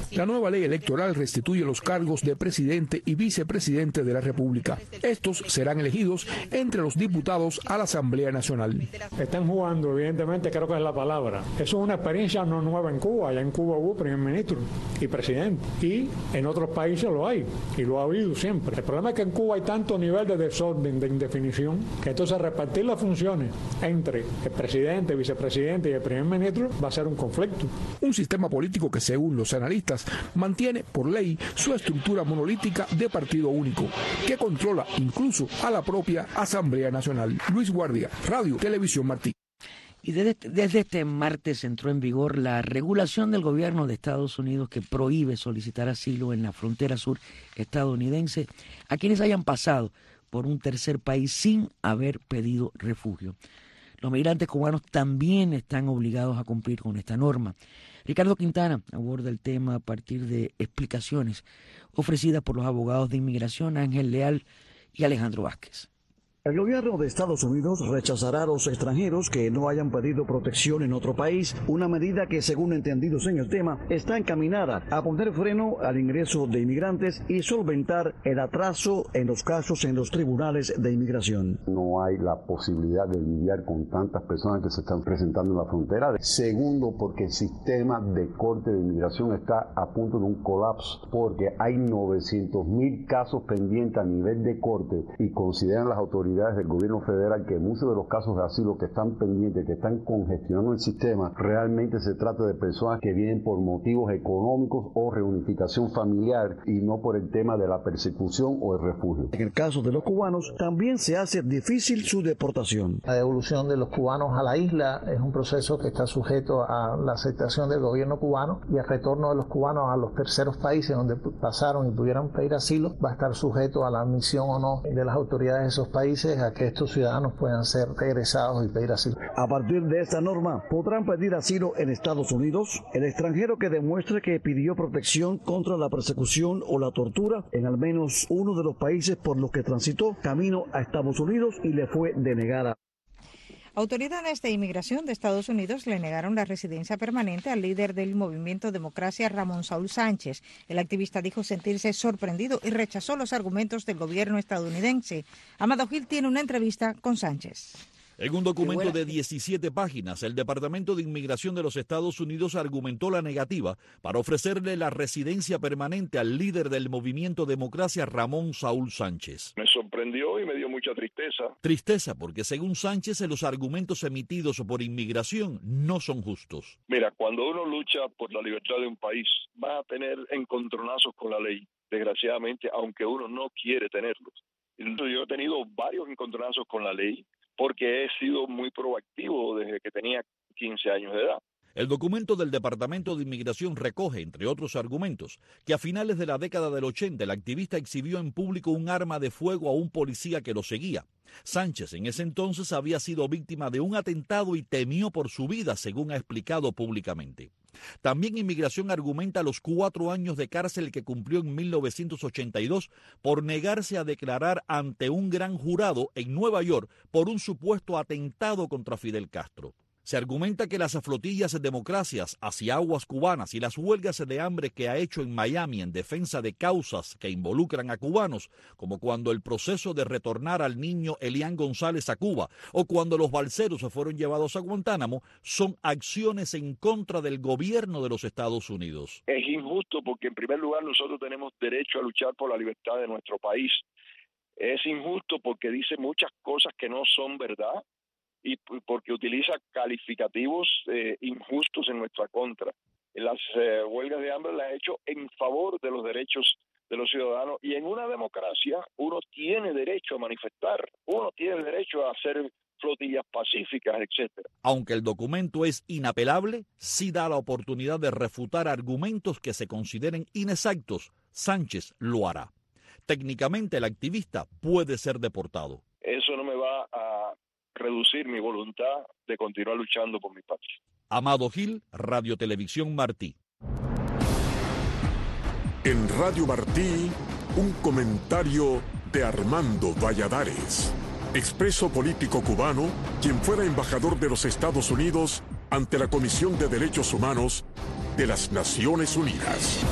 La nueva ley electoral restituye los cargos de presidente y vicepresidente de la República. Estos serán elegidos entre los diputados a la Asamblea Nacional. Están jugando, evidentemente, creo que es la palabra. Eso es una experiencia no nueva en Cuba. Allá en Cuba hubo primer ministro y presidente. Y en otros países lo hay. Y lo ha habido siempre. El problema es que en Cuba hay tanto nivel de desorden, de indefinición, que entonces repartir las funciones entre el presidente, el vicepresidente y el primer ministro va a ser un conflicto. Un sistema político que, según los analistas, mantiene por ley su estructura monolítica de partido único, que controla incluso a la propia Asamblea Nacional. Luis Guardia, Radio Televisión Martí. Y desde este martes entró en vigor la regulación del gobierno de Estados Unidos que prohíbe solicitar asilo en la frontera sur estadounidense a quienes hayan pasado por un tercer país sin haber pedido refugio. Los migrantes cubanos también están obligados a cumplir con esta norma. Ricardo Quintana aborda el tema a partir de explicaciones ofrecidas por los abogados de inmigración Ángel Leal y Alejandro Vázquez. El gobierno de Estados Unidos rechazará a los extranjeros que no hayan pedido protección en otro país, una medida que, según entendidos en el tema, está encaminada a poner freno al ingreso de inmigrantes y solventar el atraso en los casos en los tribunales de inmigración. No hay la posibilidad de lidiar con tantas personas que se están presentando en la frontera. Segundo, porque el sistema de corte de inmigración está a punto de un colapso, porque hay 900.000 casos pendientes a nivel de corte y consideran las autoridades del gobierno federal que muchos de los casos de asilo que están pendientes, que están congestionando el sistema, realmente se trata de personas que vienen por motivos económicos o reunificación familiar y no por el tema de la persecución o el refugio. En el caso de los cubanos, también se hace difícil su deportación. La devolución de los cubanos a la isla es un proceso que está sujeto a la aceptación del gobierno cubano, y el retorno de los cubanos a los terceros países donde pasaron y pudieran pedir asilo va a estar sujeto a la admisión o no de las autoridades de esos países a que estos ciudadanos puedan ser regresados y pedir asilo. A partir de esta norma, podrán pedir asilo en Estados Unidos el extranjero que demuestre que pidió protección contra la persecución o la tortura en al menos uno de los países por los que transitó camino a Estados Unidos y le fue denegada. Autoridades de inmigración de Estados Unidos le negaron la residencia permanente al líder del movimiento Democracia, Ramón Saúl Sánchez. El activista dijo sentirse sorprendido y rechazó los argumentos del gobierno estadounidense. Amado Gil tiene una entrevista con Sánchez. En un documento de 17 páginas, el Departamento de Inmigración de los Estados Unidos argumentó la negativa para ofrecerle la residencia permanente al líder del movimiento Democracia, Ramón Saúl Sánchez. Me sorprendió y me dio mucha tristeza. Tristeza porque, según Sánchez, los argumentos emitidos por inmigración no son justos. Mira, cuando uno lucha por la libertad de un país, va a tener encontronazos con la ley, desgraciadamente, aunque uno no quiere tenerlos. Yo he tenido varios encontronazos con la ley, porque he sido muy proactivo desde que tenía 15 años de edad. El documento del Departamento de Inmigración recoge, entre otros argumentos, que a finales de la década del 80 el activista exhibió en público un arma de fuego a un policía que lo seguía. Sánchez en ese entonces había sido víctima de un atentado y temió por su vida, según ha explicado públicamente. También Inmigración argumenta los 4 años de cárcel que cumplió en 1982 por negarse a declarar ante un gran jurado en Nueva York por un supuesto atentado contra Fidel Castro. Se argumenta que las flotillas de democracias hacia aguas cubanas y las huelgas de hambre que ha hecho en Miami en defensa de causas que involucran a cubanos, como cuando el proceso de retornar al niño Elian González a Cuba o cuando los balseros se fueron llevados a Guantánamo, son acciones en contra del gobierno de los Estados Unidos. Es injusto porque, en primer lugar, nosotros tenemos derecho a luchar por la libertad de nuestro país. Es injusto porque dice muchas cosas que no son verdad, y porque utiliza calificativos injustos en nuestra contra. Las huelgas de hambre las ha hecho en favor de los derechos de los ciudadanos, y en una democracia uno tiene derecho a manifestar, uno tiene derecho a hacer flotillas pacíficas, etcétera. Aunque el documento es inapelable, sí da la oportunidad de refutar argumentos que se consideren inexactos. Sánchez lo hará. Técnicamente el activista puede ser deportado. Eso no me va a reducir mi voluntad de continuar luchando por mi patria. Amado Gil, Radio Televisión Martí. En Radio Martí, un comentario de Armando Valladares, expreso político cubano, quien fuera embajador de los Estados Unidos ante la Comisión de Derechos Humanos de las Naciones Unidas.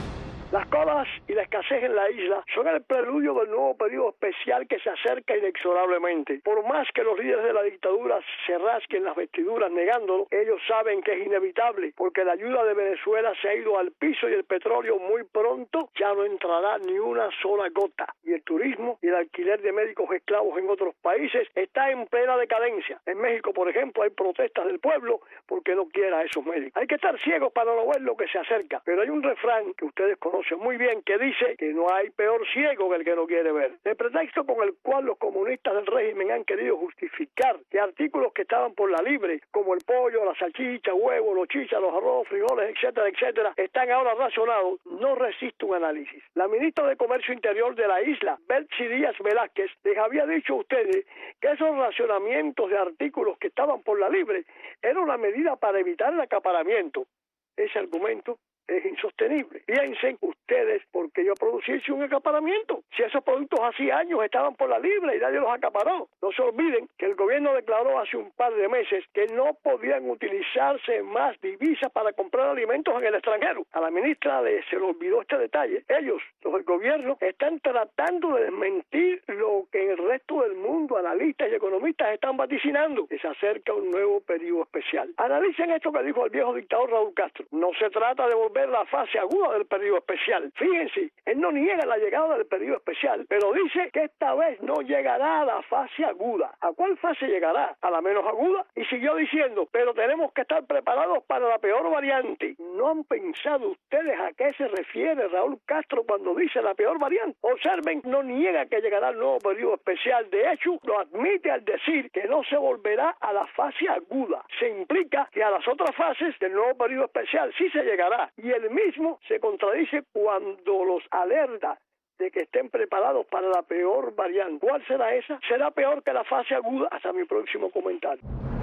Las colas y la escasez en la isla son el preludio del nuevo periodo especial que se acerca inexorablemente. Por más que los líderes de la dictadura se rasquen las vestiduras negándolo, ellos saben que es inevitable, porque la ayuda de Venezuela se ha ido al piso y el petróleo muy pronto ya no entrará ni una sola gota. Y el turismo y el alquiler de médicos esclavos en otros países está en plena decadencia. En México, por ejemplo, hay protestas del pueblo porque no quiere a esos médicos. Hay que estar ciegos para no ver lo que se acerca, pero hay un refrán que ustedes conocen muy bien que dice que no hay peor ciego que el que no quiere ver. El pretexto con el cual los comunistas del régimen han querido justificar que artículos que estaban por la libre, como el pollo, la salchicha, huevos, los chichas, los arroz, frijoles, etcétera, etcétera, están ahora racionados, no resiste un análisis. La ministra de Comercio Interior de la isla, Betsy Díaz Velázquez, les había dicho a ustedes que esos racionamientos de artículos que estaban por la libre era una medida para evitar el acaparamiento. Ese argumento es insostenible. Piensen ustedes por qué yo producí un acaparamiento. Si esos productos hace años estaban por la libre y nadie los acaparó. No se olviden que el gobierno declaró hace un par de meses que no podían utilizarse más divisas para comprar alimentos en el extranjero. A la ministra se le olvidó este detalle. Ellos, los del gobierno, están tratando de desmentir lo que en el resto del mundo analistas y economistas están vaticinando, que se acerca un nuevo periodo especial. Analicen esto que dijo el viejo dictador Raúl Castro. No se trata de volver la fase aguda del periodo especial. Fíjense, él no niega la llegada del periodo especial, pero dice que esta vez no llegará a la fase aguda. ¿A cuál fase llegará? ¿A la menos aguda? Y siguió diciendo, pero tenemos que estar preparados para la peor variante. ¿No han pensado ustedes a qué se refiere Raúl Castro cuando dice la peor variante? Observen, no niega que llegará el nuevo periodo especial. De hecho, lo admite al decir que no se volverá a la fase aguda. Se implica que a las otras fases del nuevo periodo especial sí se llegará. Y él mismo se contradice cuando los alerta de que estén preparados para la peor variante. ¿Cuál será esa? ¿Será peor que la fase aguda? Hasta mi próximo comentario.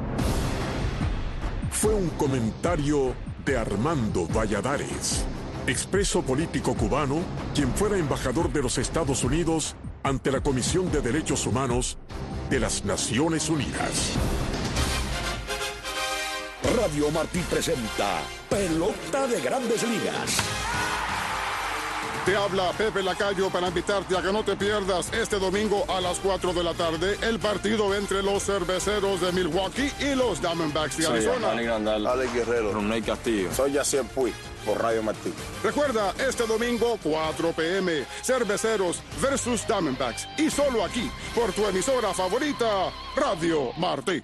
Fue un comentario de Armando Valladares, expreso político cubano, quien fuera embajador de los Estados Unidos ante la Comisión de Derechos Humanos de las Naciones Unidas. Radio Martí presenta Pelota de Grandes Ligas. Te habla Pepe Lacayo para invitarte a que no te pierdas este domingo a las 4 de la tarde el partido entre los Cerveceros de Milwaukee y los Diamondbacks de Arizona. Soy Grandal, Alex Guerrero, Ronald Castillo. Soy Yacier Puig por Radio Martí. Recuerda, este domingo 4 p.m. Cerveceros versus Diamondbacks y solo aquí por tu emisora favorita, Radio Martí.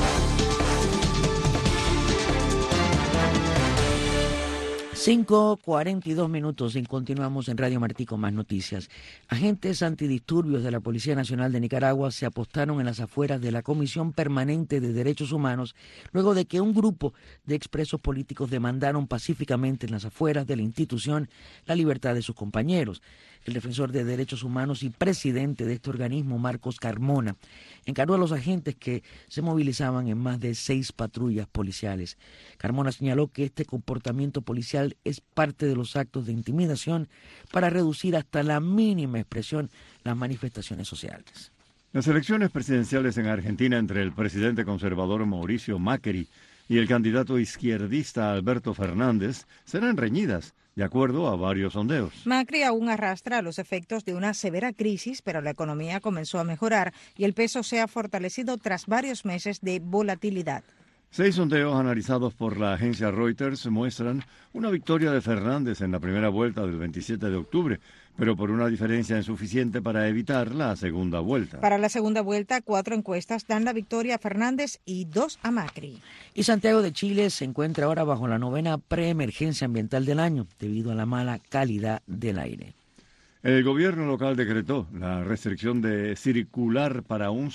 5:42 y continuamos en Radio Martí con más noticias. Agentes antidisturbios de la Policía Nacional de Nicaragua se apostaron en las afueras de la Comisión Permanente de Derechos Humanos luego de que un grupo de expresos políticos demandaron pacíficamente en las afueras de la institución la libertad de sus compañeros. El defensor de derechos humanos y presidente de este organismo, Marcos Carmona, encargó a los agentes que se movilizaban en más de 6 patrullas policiales. Carmona señaló que este comportamiento policial es parte de los actos de intimidación para reducir hasta la mínima expresión las manifestaciones sociales. Las elecciones presidenciales en Argentina entre el presidente conservador Mauricio Macri y el candidato izquierdista Alberto Fernández serán reñidas, de acuerdo a varios sondeos. Macri aún arrastra los efectos de una severa crisis, pero la economía comenzó a mejorar y el peso se ha fortalecido tras varios meses de volatilidad. 6 sondeos analizados por la agencia Reuters muestran una victoria de Fernández en la primera vuelta del 27 de octubre, pero por una diferencia insuficiente para evitar la segunda vuelta. Para la segunda vuelta, 4 encuestas dan la victoria a Fernández y 2 a Macri. Y Santiago de Chile se encuentra ahora bajo la 9ª preemergencia ambiental del año, debido a la mala calidad del aire. El gobierno local decretó la restricción de circular para un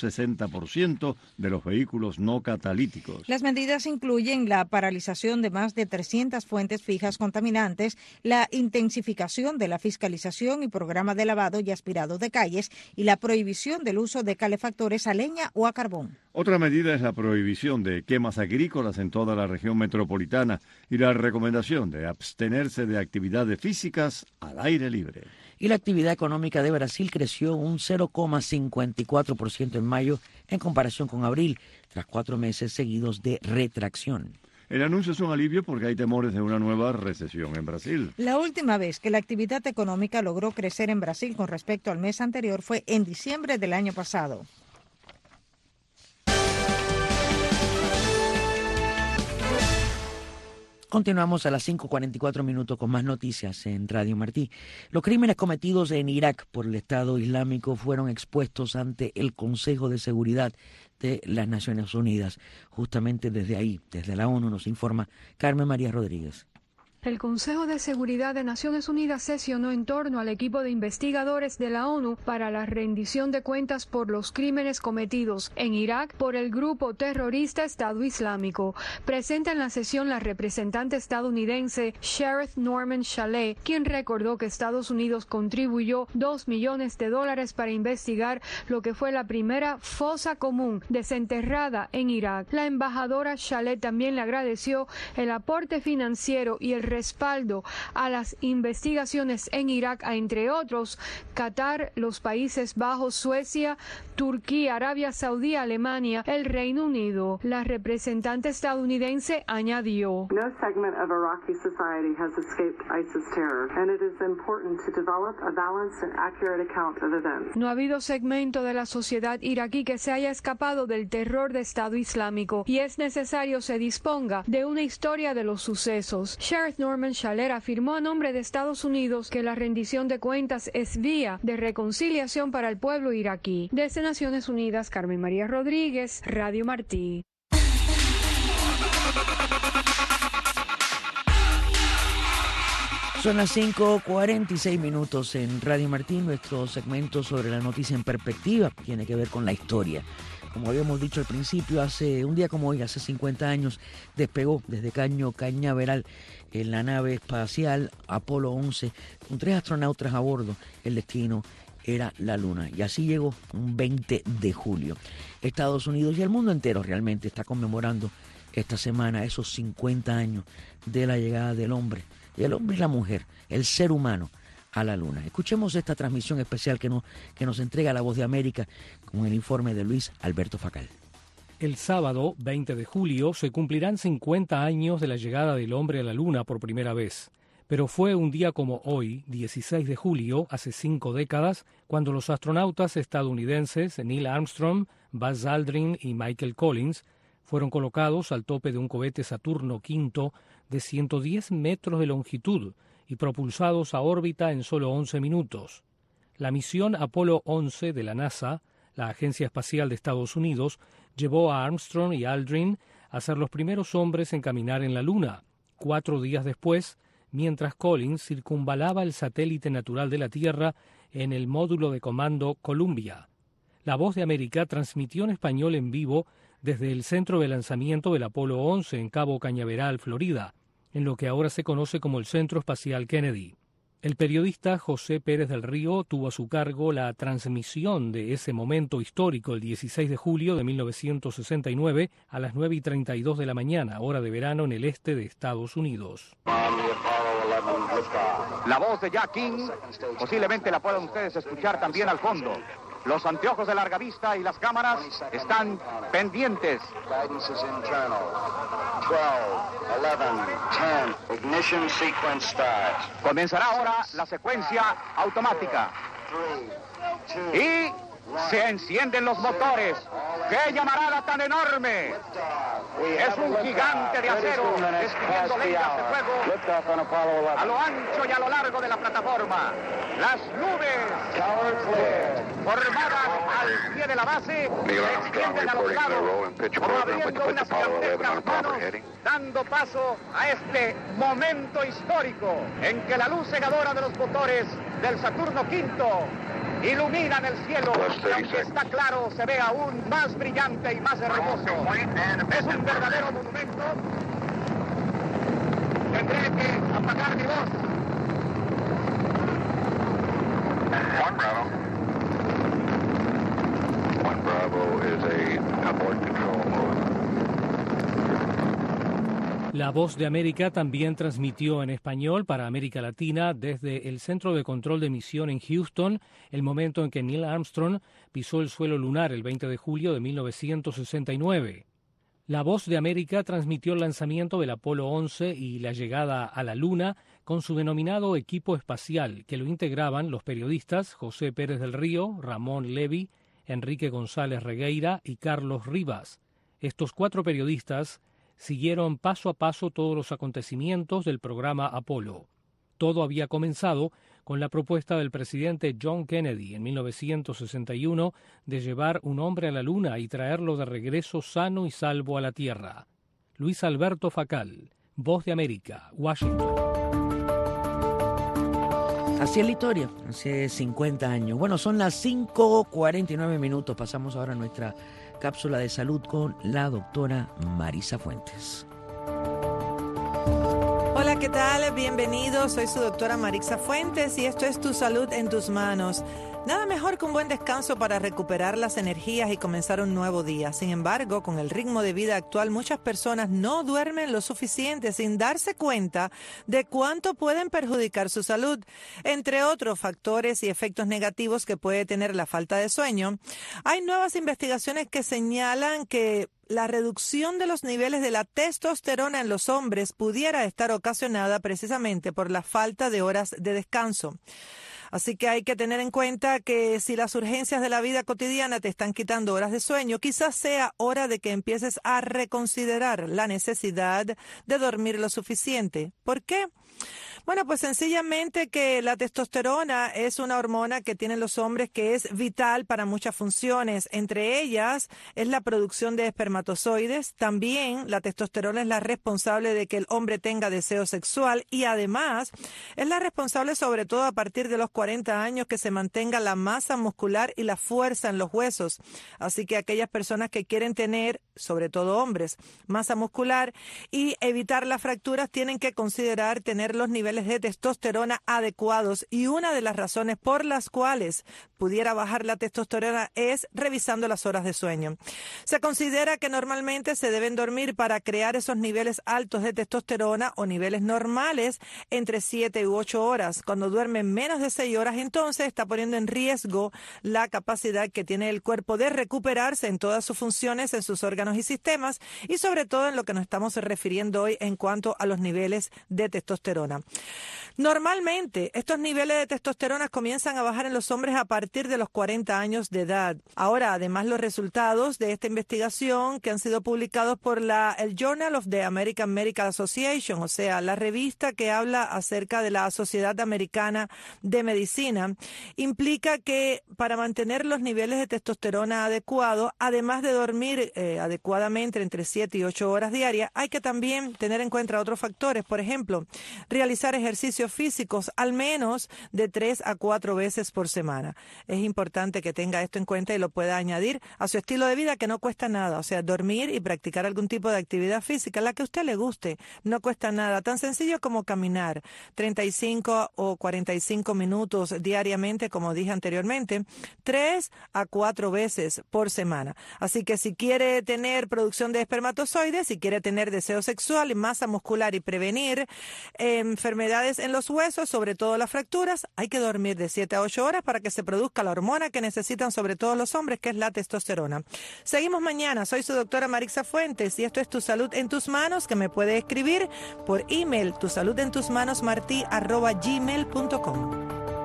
60% de los vehículos no catalíticos. Las medidas incluyen la paralización de más de 300 fuentes fijas contaminantes, la intensificación de la fiscalización y programa de lavado y aspirado de calles y la prohibición del uso de calefactores a leña o a carbón. Otra medida es la prohibición de quemas agrícolas en toda la región metropolitana y la recomendación de abstenerse de actividades físicas al aire libre. Y la actividad económica de Brasil creció un 0,54% en mayo en comparación con abril, tras 4 meses seguidos de retracción. El anuncio es un alivio porque hay temores de una nueva recesión en Brasil. La última vez que la actividad económica logró crecer en Brasil con respecto al mes anterior fue en diciembre del año pasado. Continuamos a las 5:44 con más noticias en Radio Martí. Los crímenes cometidos en Irak por el Estado Islámico fueron expuestos ante el Consejo de Seguridad de las Naciones Unidas. Justamente desde ahí, desde la ONU, nos informa Carmen María Rodríguez. El Consejo de Seguridad de Naciones Unidas sesionó en torno al equipo de investigadores de la ONU para la rendición de cuentas por los crímenes cometidos en Irak por el grupo terrorista Estado Islámico. Presente en la sesión la representante estadounidense Shereth Norman Shalay, quien recordó que Estados Unidos contribuyó $2 millones para investigar lo que fue la primera fosa común desenterrada en Irak. La embajadora Shalay también le agradeció el aporte financiero y el respaldo a las investigaciones en Irak a, entre otros, Qatar, los Países Bajos, Suecia, Turquía, Arabia Saudí, Alemania, el Reino Unido. La representante estadounidense añadió: No segment of Iraqi society has escaped ISIS terror, and it is important to develop a balanced and accurate account of events. No ha habido segmento de la sociedad iraquí que se haya escapado del terror de Estado Islámico y es necesario se disponga de una historia de los sucesos. Shereth Norman Shalay afirmó a nombre de Estados Unidos que la rendición de cuentas es vía de reconciliación para el pueblo iraquí. Desde Naciones Unidas, Carmen María Rodríguez, Radio Martí. Son las 5:46 en Radio Martí. Nuestro segmento sobre la noticia en perspectiva tiene que ver con la historia. Como habíamos dicho al principio, hace un día como hoy, hace 50 años, despegó desde Caño Cañaveral en la nave espacial Apolo 11 con 3 astronautas a bordo. El destino era la Luna y así llegó un 20 de julio. Estados Unidos y el mundo entero realmente está conmemorando esta semana esos 50 años de la llegada del hombre, y el hombre y la mujer, el ser humano, a la Luna. Escuchemos esta transmisión especial que nos entrega La Voz de América con el informe de Luis Alberto Facal. El sábado, 20 de julio, se cumplirán 50 años de la llegada del hombre a la Luna por primera vez. Pero fue un día como hoy, 16 de julio, hace 5 décadas, cuando los astronautas estadounidenses Neil Armstrong, Buzz Aldrin y Michael Collins fueron colocados al tope de un cohete Saturno V de 110 metros de longitud y propulsados a órbita en solo 11 minutos. La misión Apolo 11 de la NASA, la Agencia Espacial de Estados Unidos, llevó a Armstrong y Aldrin a ser los primeros hombres en caminar en la Luna, 4 días después, mientras Collins circunvalaba el satélite natural de la Tierra en el módulo de comando Columbia. La Voz de América transmitió en español en vivo desde el centro de lanzamiento del Apolo 11 en Cabo Cañaveral, Florida, en lo que ahora se conoce como el Centro Espacial Kennedy. El periodista José Pérez del Río tuvo a su cargo la transmisión de ese momento histórico el 16 de julio de 1969 a las 9:32 de la mañana, hora de verano en el este de Estados Unidos. La voz de Jack King, posiblemente la puedan ustedes escuchar también al fondo. Los anteojos de larga vista y las cámaras están pendientes. Comenzará ahora la secuencia automática. Y se encienden los motores. ¡Qué llamarada tan enorme! Es un gigante de acero despidiendo leñas de fuego a lo ancho y a lo largo de la plataforma. Las nubes formadas al pie de la base se extienden a los lados, como abriendo unas gigantescas manos, dando paso a este momento histórico en que la luz cegadora de los motores del Saturno V iluminan el cielo, y aunque está claro, se ve aún más brillante y más hermoso. Es un verdadero monumento. Tendré que apagar mi voz. One Bravo is a abort control mode. La Voz de América también transmitió en español para América Latina desde el Centro de Control de Misión en Houston el momento en que Neil Armstrong pisó el suelo lunar el 20 de julio de 1969. La Voz de América transmitió el lanzamiento del Apolo 11 y la llegada a la Luna con su denominado equipo espacial, que lo integraban los periodistas José Pérez del Río, Ramón Levy, Enrique González Regueira y Carlos Rivas. Estos 4 periodistas siguieron paso a paso todos los acontecimientos del programa Apolo. Todo había comenzado con la propuesta del presidente John Kennedy en 1961 de llevar un hombre a la Luna y traerlo de regreso sano y salvo a la Tierra. Luis Alberto Facal, Voz de América, Washington. Así es la historia, hace 50 años. Bueno, son las 5:49 minutos. Pasamos ahora a nuestra cápsula de salud con la doctora Marisa Fuentes. Hola, ¿qué tal? Bienvenidos. Soy su doctora Marisa Fuentes y esto es Tu Salud en Tus Manos. Nada mejor que un buen descanso para recuperar las energías y comenzar un nuevo día. Sin embargo, con el ritmo de vida actual, muchas personas no duermen lo suficiente sin darse cuenta de cuánto pueden perjudicar su salud. Entre otros factores y efectos negativos que puede tener la falta de sueño, hay nuevas investigaciones que señalan que la reducción de los niveles de la testosterona en los hombres pudiera estar ocasionada precisamente por la falta de horas de descanso. Así que hay que tener en cuenta que si las urgencias de la vida cotidiana te están quitando horas de sueño, quizás sea hora de que empieces a reconsiderar la necesidad de dormir lo suficiente. ¿Por qué? Bueno, pues sencillamente que la testosterona es una hormona que tienen los hombres que es vital para muchas funciones. Entre ellas es la producción de espermatozoides. También la testosterona es la responsable de que el hombre tenga deseo sexual y además es la responsable sobre todo a partir de los 40 años que se mantenga la masa muscular y la fuerza en los huesos. Así que aquellas personas que quieren tener, sobre todo hombres, masa muscular y evitar las fracturas tienen que considerar tener los niveles de testosterona adecuados, y una de las razones por las cuales pudiera bajar la testosterona es revisando las horas de sueño. Se considera que normalmente se deben dormir para crear esos niveles altos de testosterona o niveles normales entre 7 u 8 horas. Cuando duermen menos de 6 horas, entonces está poniendo en riesgo la capacidad que tiene el cuerpo de recuperarse en todas sus funciones, en sus órganos y sistemas, y sobre todo en lo que nos estamos refiriendo hoy en cuanto a los niveles de testosterona. Normalmente, estos niveles de testosterona comienzan a bajar en los hombres a partir de los 40 años de edad. Ahora, además, los resultados de esta investigación que han sido publicados por el Journal of the American Medical Association, o sea, la revista que habla acerca de la Sociedad Americana de Medicina, implica que para mantener los niveles de testosterona adecuados, además de dormir adecuadamente entre 7 y 8 horas diarias, hay que también tener en cuenta otros factores. Por ejemplo, realizar ejercicios físicos al menos de 3 a 4 veces por semana. Es importante que tenga esto en cuenta y lo pueda añadir a su estilo de vida, que no cuesta nada. O sea, dormir y practicar algún tipo de actividad física, la que a usted le guste, no cuesta nada. Tan sencillo como caminar 35 o 45 minutos diariamente, como dije anteriormente, 3 a 4 veces por semana. Así que si quiere tener producción de espermatozoides, si quiere tener deseo sexual y masa muscular y prevenir enfermedades en los huesos, sobre todo las fracturas, hay que dormir de 7 a 8 horas para que se produzca la hormona que necesitan sobre todo los hombres, que es la testosterona. Seguimos mañana. Soy su doctora Marisa Fuentes y esto es Tu Salud en Tus Manos, que me puede escribir por email tusaludentusmanosmarti@gmail.com.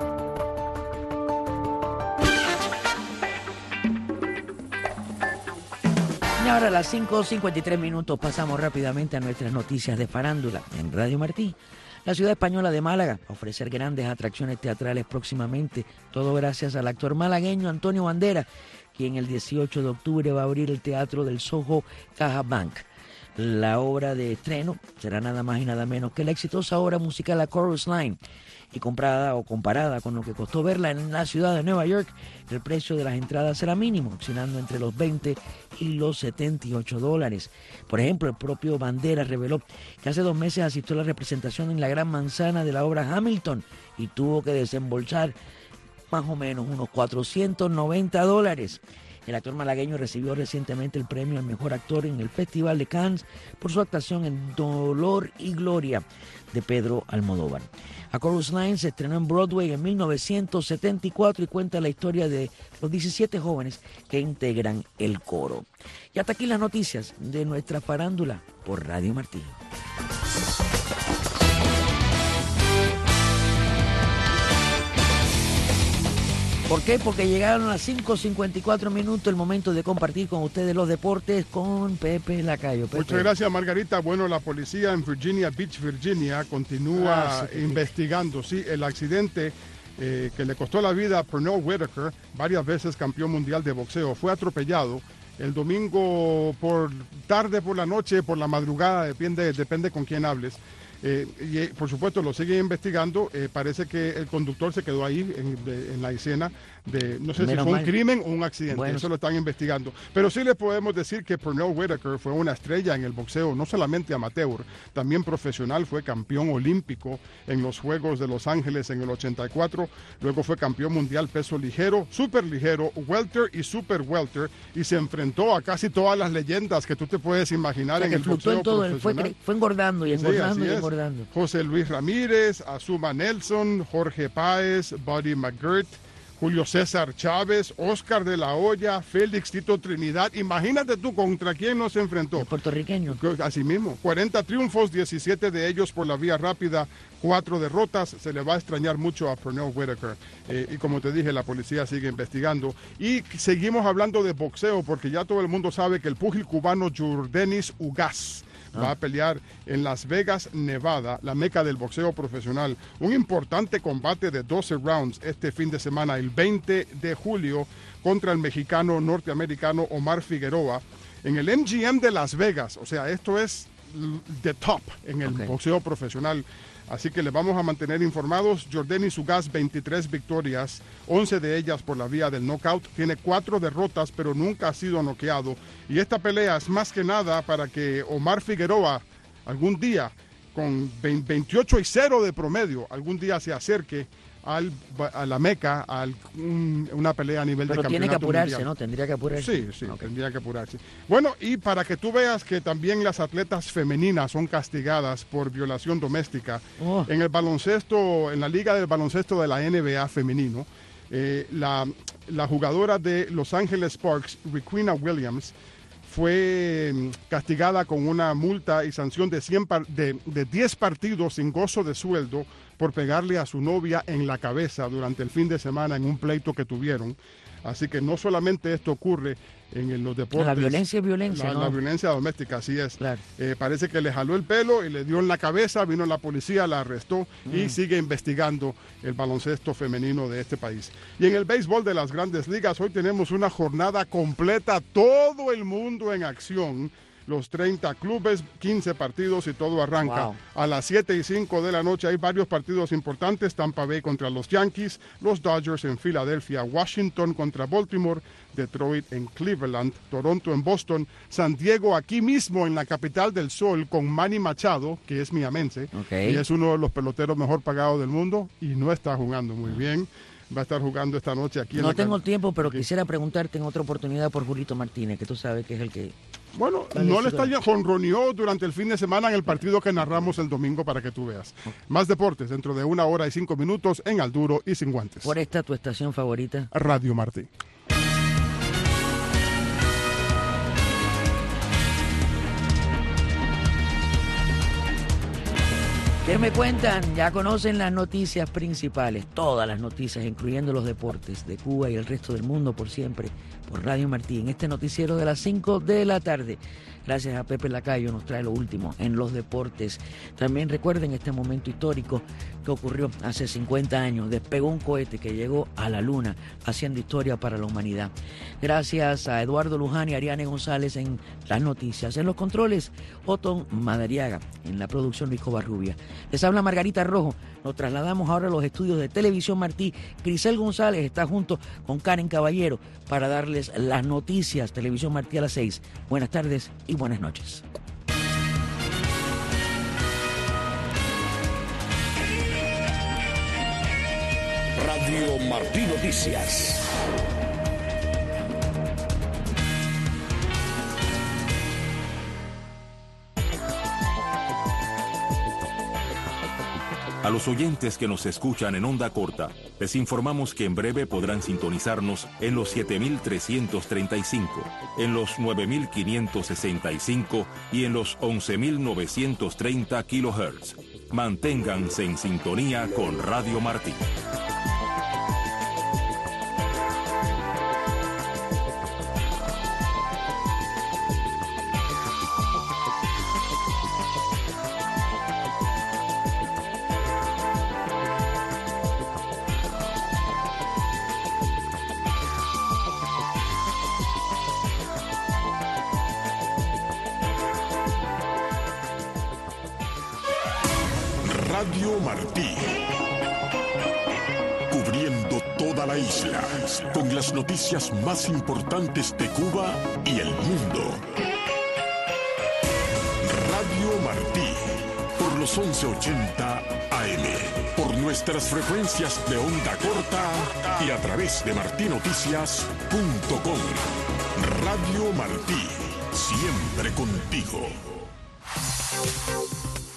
Y ahora a las 5:53 minutos pasamos rápidamente a nuestras noticias de farándula en Radio Martí. La ciudad española de Málaga va a ofrecer grandes atracciones teatrales próximamente, todo gracias al actor malagueño Antonio Banderas, quien el 18 de octubre va a abrir el Teatro del Soho CajaBank. La obra de estreno será nada más y nada menos que la exitosa obra musical A Chorus Line, y comparada con lo que costó verla en la ciudad de Nueva York, el precio de las entradas será mínimo, oscilando entre los $20 y los $78. Por ejemplo, el propio Banderas reveló que hace 2 meses asistió a la representación en la Gran Manzana de la obra Hamilton y tuvo que desembolsar más o menos unos $490. El actor malagueño recibió recientemente el premio al mejor actor en el Festival de Cannes por su actuación en Dolor y Gloria de Pedro Almodóvar. A Chorus Line se estrenó en Broadway en 1974 y cuenta la historia de los 17 jóvenes que integran el coro. Y hasta aquí las noticias de nuestra farándula por Radio Martí. ¿Por qué? Porque llegaron a las 5:54 minutos, el momento de compartir con ustedes los deportes con Pepe Lacayo. Pepe. Muchas gracias, Margarita. Bueno, la policía en Virginia Beach, Virginia, continúa investigando el accidente que le costó la vida a Pernell Whitaker, varias veces campeón mundial de boxeo. Fue atropellado el domingo por tarde, por la noche, por la madrugada, depende con quién hables. Y por supuesto lo siguen investigando. Parece que el conductor se quedó ahí en la escena no sé si fue un crimen o un accidente. Bueno, eso lo están investigando, pero sí les podemos decir que Pernell Whitaker fue una estrella en el boxeo, no solamente amateur, también profesional. Fue campeón olímpico en los Juegos de Los Ángeles en el 84, luego fue campeón mundial peso ligero, super ligero, welter y super welter, y se enfrentó a casi todas las leyendas que tú te puedes imaginar, o sea, en el boxeo en todo, profesional. Fue engordando y engordando y engordando. José Luis Ramírez, Azuma Nelson, Jorge Páez, Buddy McGirt, Julio César Chávez, Oscar de la Hoya, Félix Tito Trinidad. Imagínate tú contra quién nos enfrentó. El puertorriqueño. Así mismo, 40 triunfos, 17 de ellos por la vía rápida, 4 derrotas. Se le va a extrañar mucho a Pernell Whitaker. Y como te dije, la policía sigue investigando. Y seguimos hablando de boxeo porque ya todo el mundo sabe que el púgil cubano Yordenis Ugas va a pelear en Las Vegas, Nevada, la meca del boxeo profesional. Un importante combate de 12 rounds este fin de semana, el 20 de julio, contra el mexicano norteamericano Omar Figueroa, en el MGM de Las Vegas. O sea, esto es the top en el boxeo profesional. Así que les vamos a mantener informados. Yordenis Ugas, 23 victorias, 11 de ellas por la vía del knockout. Tiene 4 derrotas, pero nunca ha sido noqueado. Y esta pelea es más que nada para que Omar Figueroa algún día, con 28-0 de promedio, algún día se acerque a la meca, a una pelea a nivel de campeonato mundial. Pero tiene que apurarse, mundial. ¿No? Tendría que apurarse. Sí, tendría que apurarse. Bueno, y para que tú veas que también las atletas femeninas son castigadas por violación doméstica, en el baloncesto, en la liga del baloncesto de la NBA femenino, la jugadora de Los Angeles Sparks, Riquina Williams, fue castigada con una multa y sanción de 10 partidos sin gozo de sueldo por pegarle a su novia en la cabeza durante el fin de semana en un pleito que tuvieron. Así que no solamente esto ocurre en los deportes. La violencia es violencia, ¿no? La violencia doméstica, así es. Claro. Parece que le jaló el pelo y le dio en la cabeza, vino la policía, la arrestó y sigue investigando el baloncesto femenino de este país. Y en el béisbol de las Grandes Ligas, hoy tenemos una jornada completa, todo el mundo en acción. Los 30 clubes, 15 partidos y todo arranca. A las 7:05 de la noche hay varios partidos importantes. Tampa Bay contra los Yankees, los Dodgers en Filadelfia, Washington contra Baltimore, Detroit en Cleveland, Toronto en Boston, San Diego aquí mismo en la capital del sol con Manny Machado, que es miamense, y es uno de los peloteros mejor pagados del mundo y no está jugando muy bien. Va a estar jugando esta noche aquí. No tengo tiempo, pero quisiera preguntarte en otra oportunidad por Julito Martínez, que tú sabes que es el que... Bueno, no le está jonroneó durante el fin de semana en el partido que narramos el domingo para que tú veas. Más deportes dentro de 1 hora y 5 minutos en Al Duro y Sin Guantes. ¿Por esta tu estación favorita? Radio Martí. ¿Qué me cuentan? Ya conocen las noticias principales, todas las noticias, incluyendo los deportes de Cuba y el resto del mundo por siempre, por Radio Martí, en este noticiero de las 5 de la tarde. Gracias a Pepe Lacayo nos trae lo último en los deportes. También recuerden este momento histórico que ocurrió hace 50 años. Despegó un cohete que llegó a la luna, haciendo historia para la humanidad. Gracias a Eduardo Luján y Ariane González en las noticias. En los controles, Otón Madariaga. En la producción, Luis Covarrubia. Les habla Margarita Rojo. Nos trasladamos ahora a los estudios de Televisión Martí. Grisel González está junto con Karen Caballero para darles las noticias. Televisión Martí a las 6. Buenas tardes y buenas noches. Radio Martí Noticias. A los oyentes que nos escuchan en onda corta, les informamos que en breve podrán sintonizarnos en los 7.335, en los 9.565 y en los 11.930 kHz. Manténganse en sintonía con Radio Martí. Radio Martí, cubriendo toda la isla, con las noticias más importantes de Cuba y el mundo. Radio Martí, por los 1180 AM, por nuestras frecuencias de onda corta y a través de martinoticias.com. Radio Martí, siempre contigo.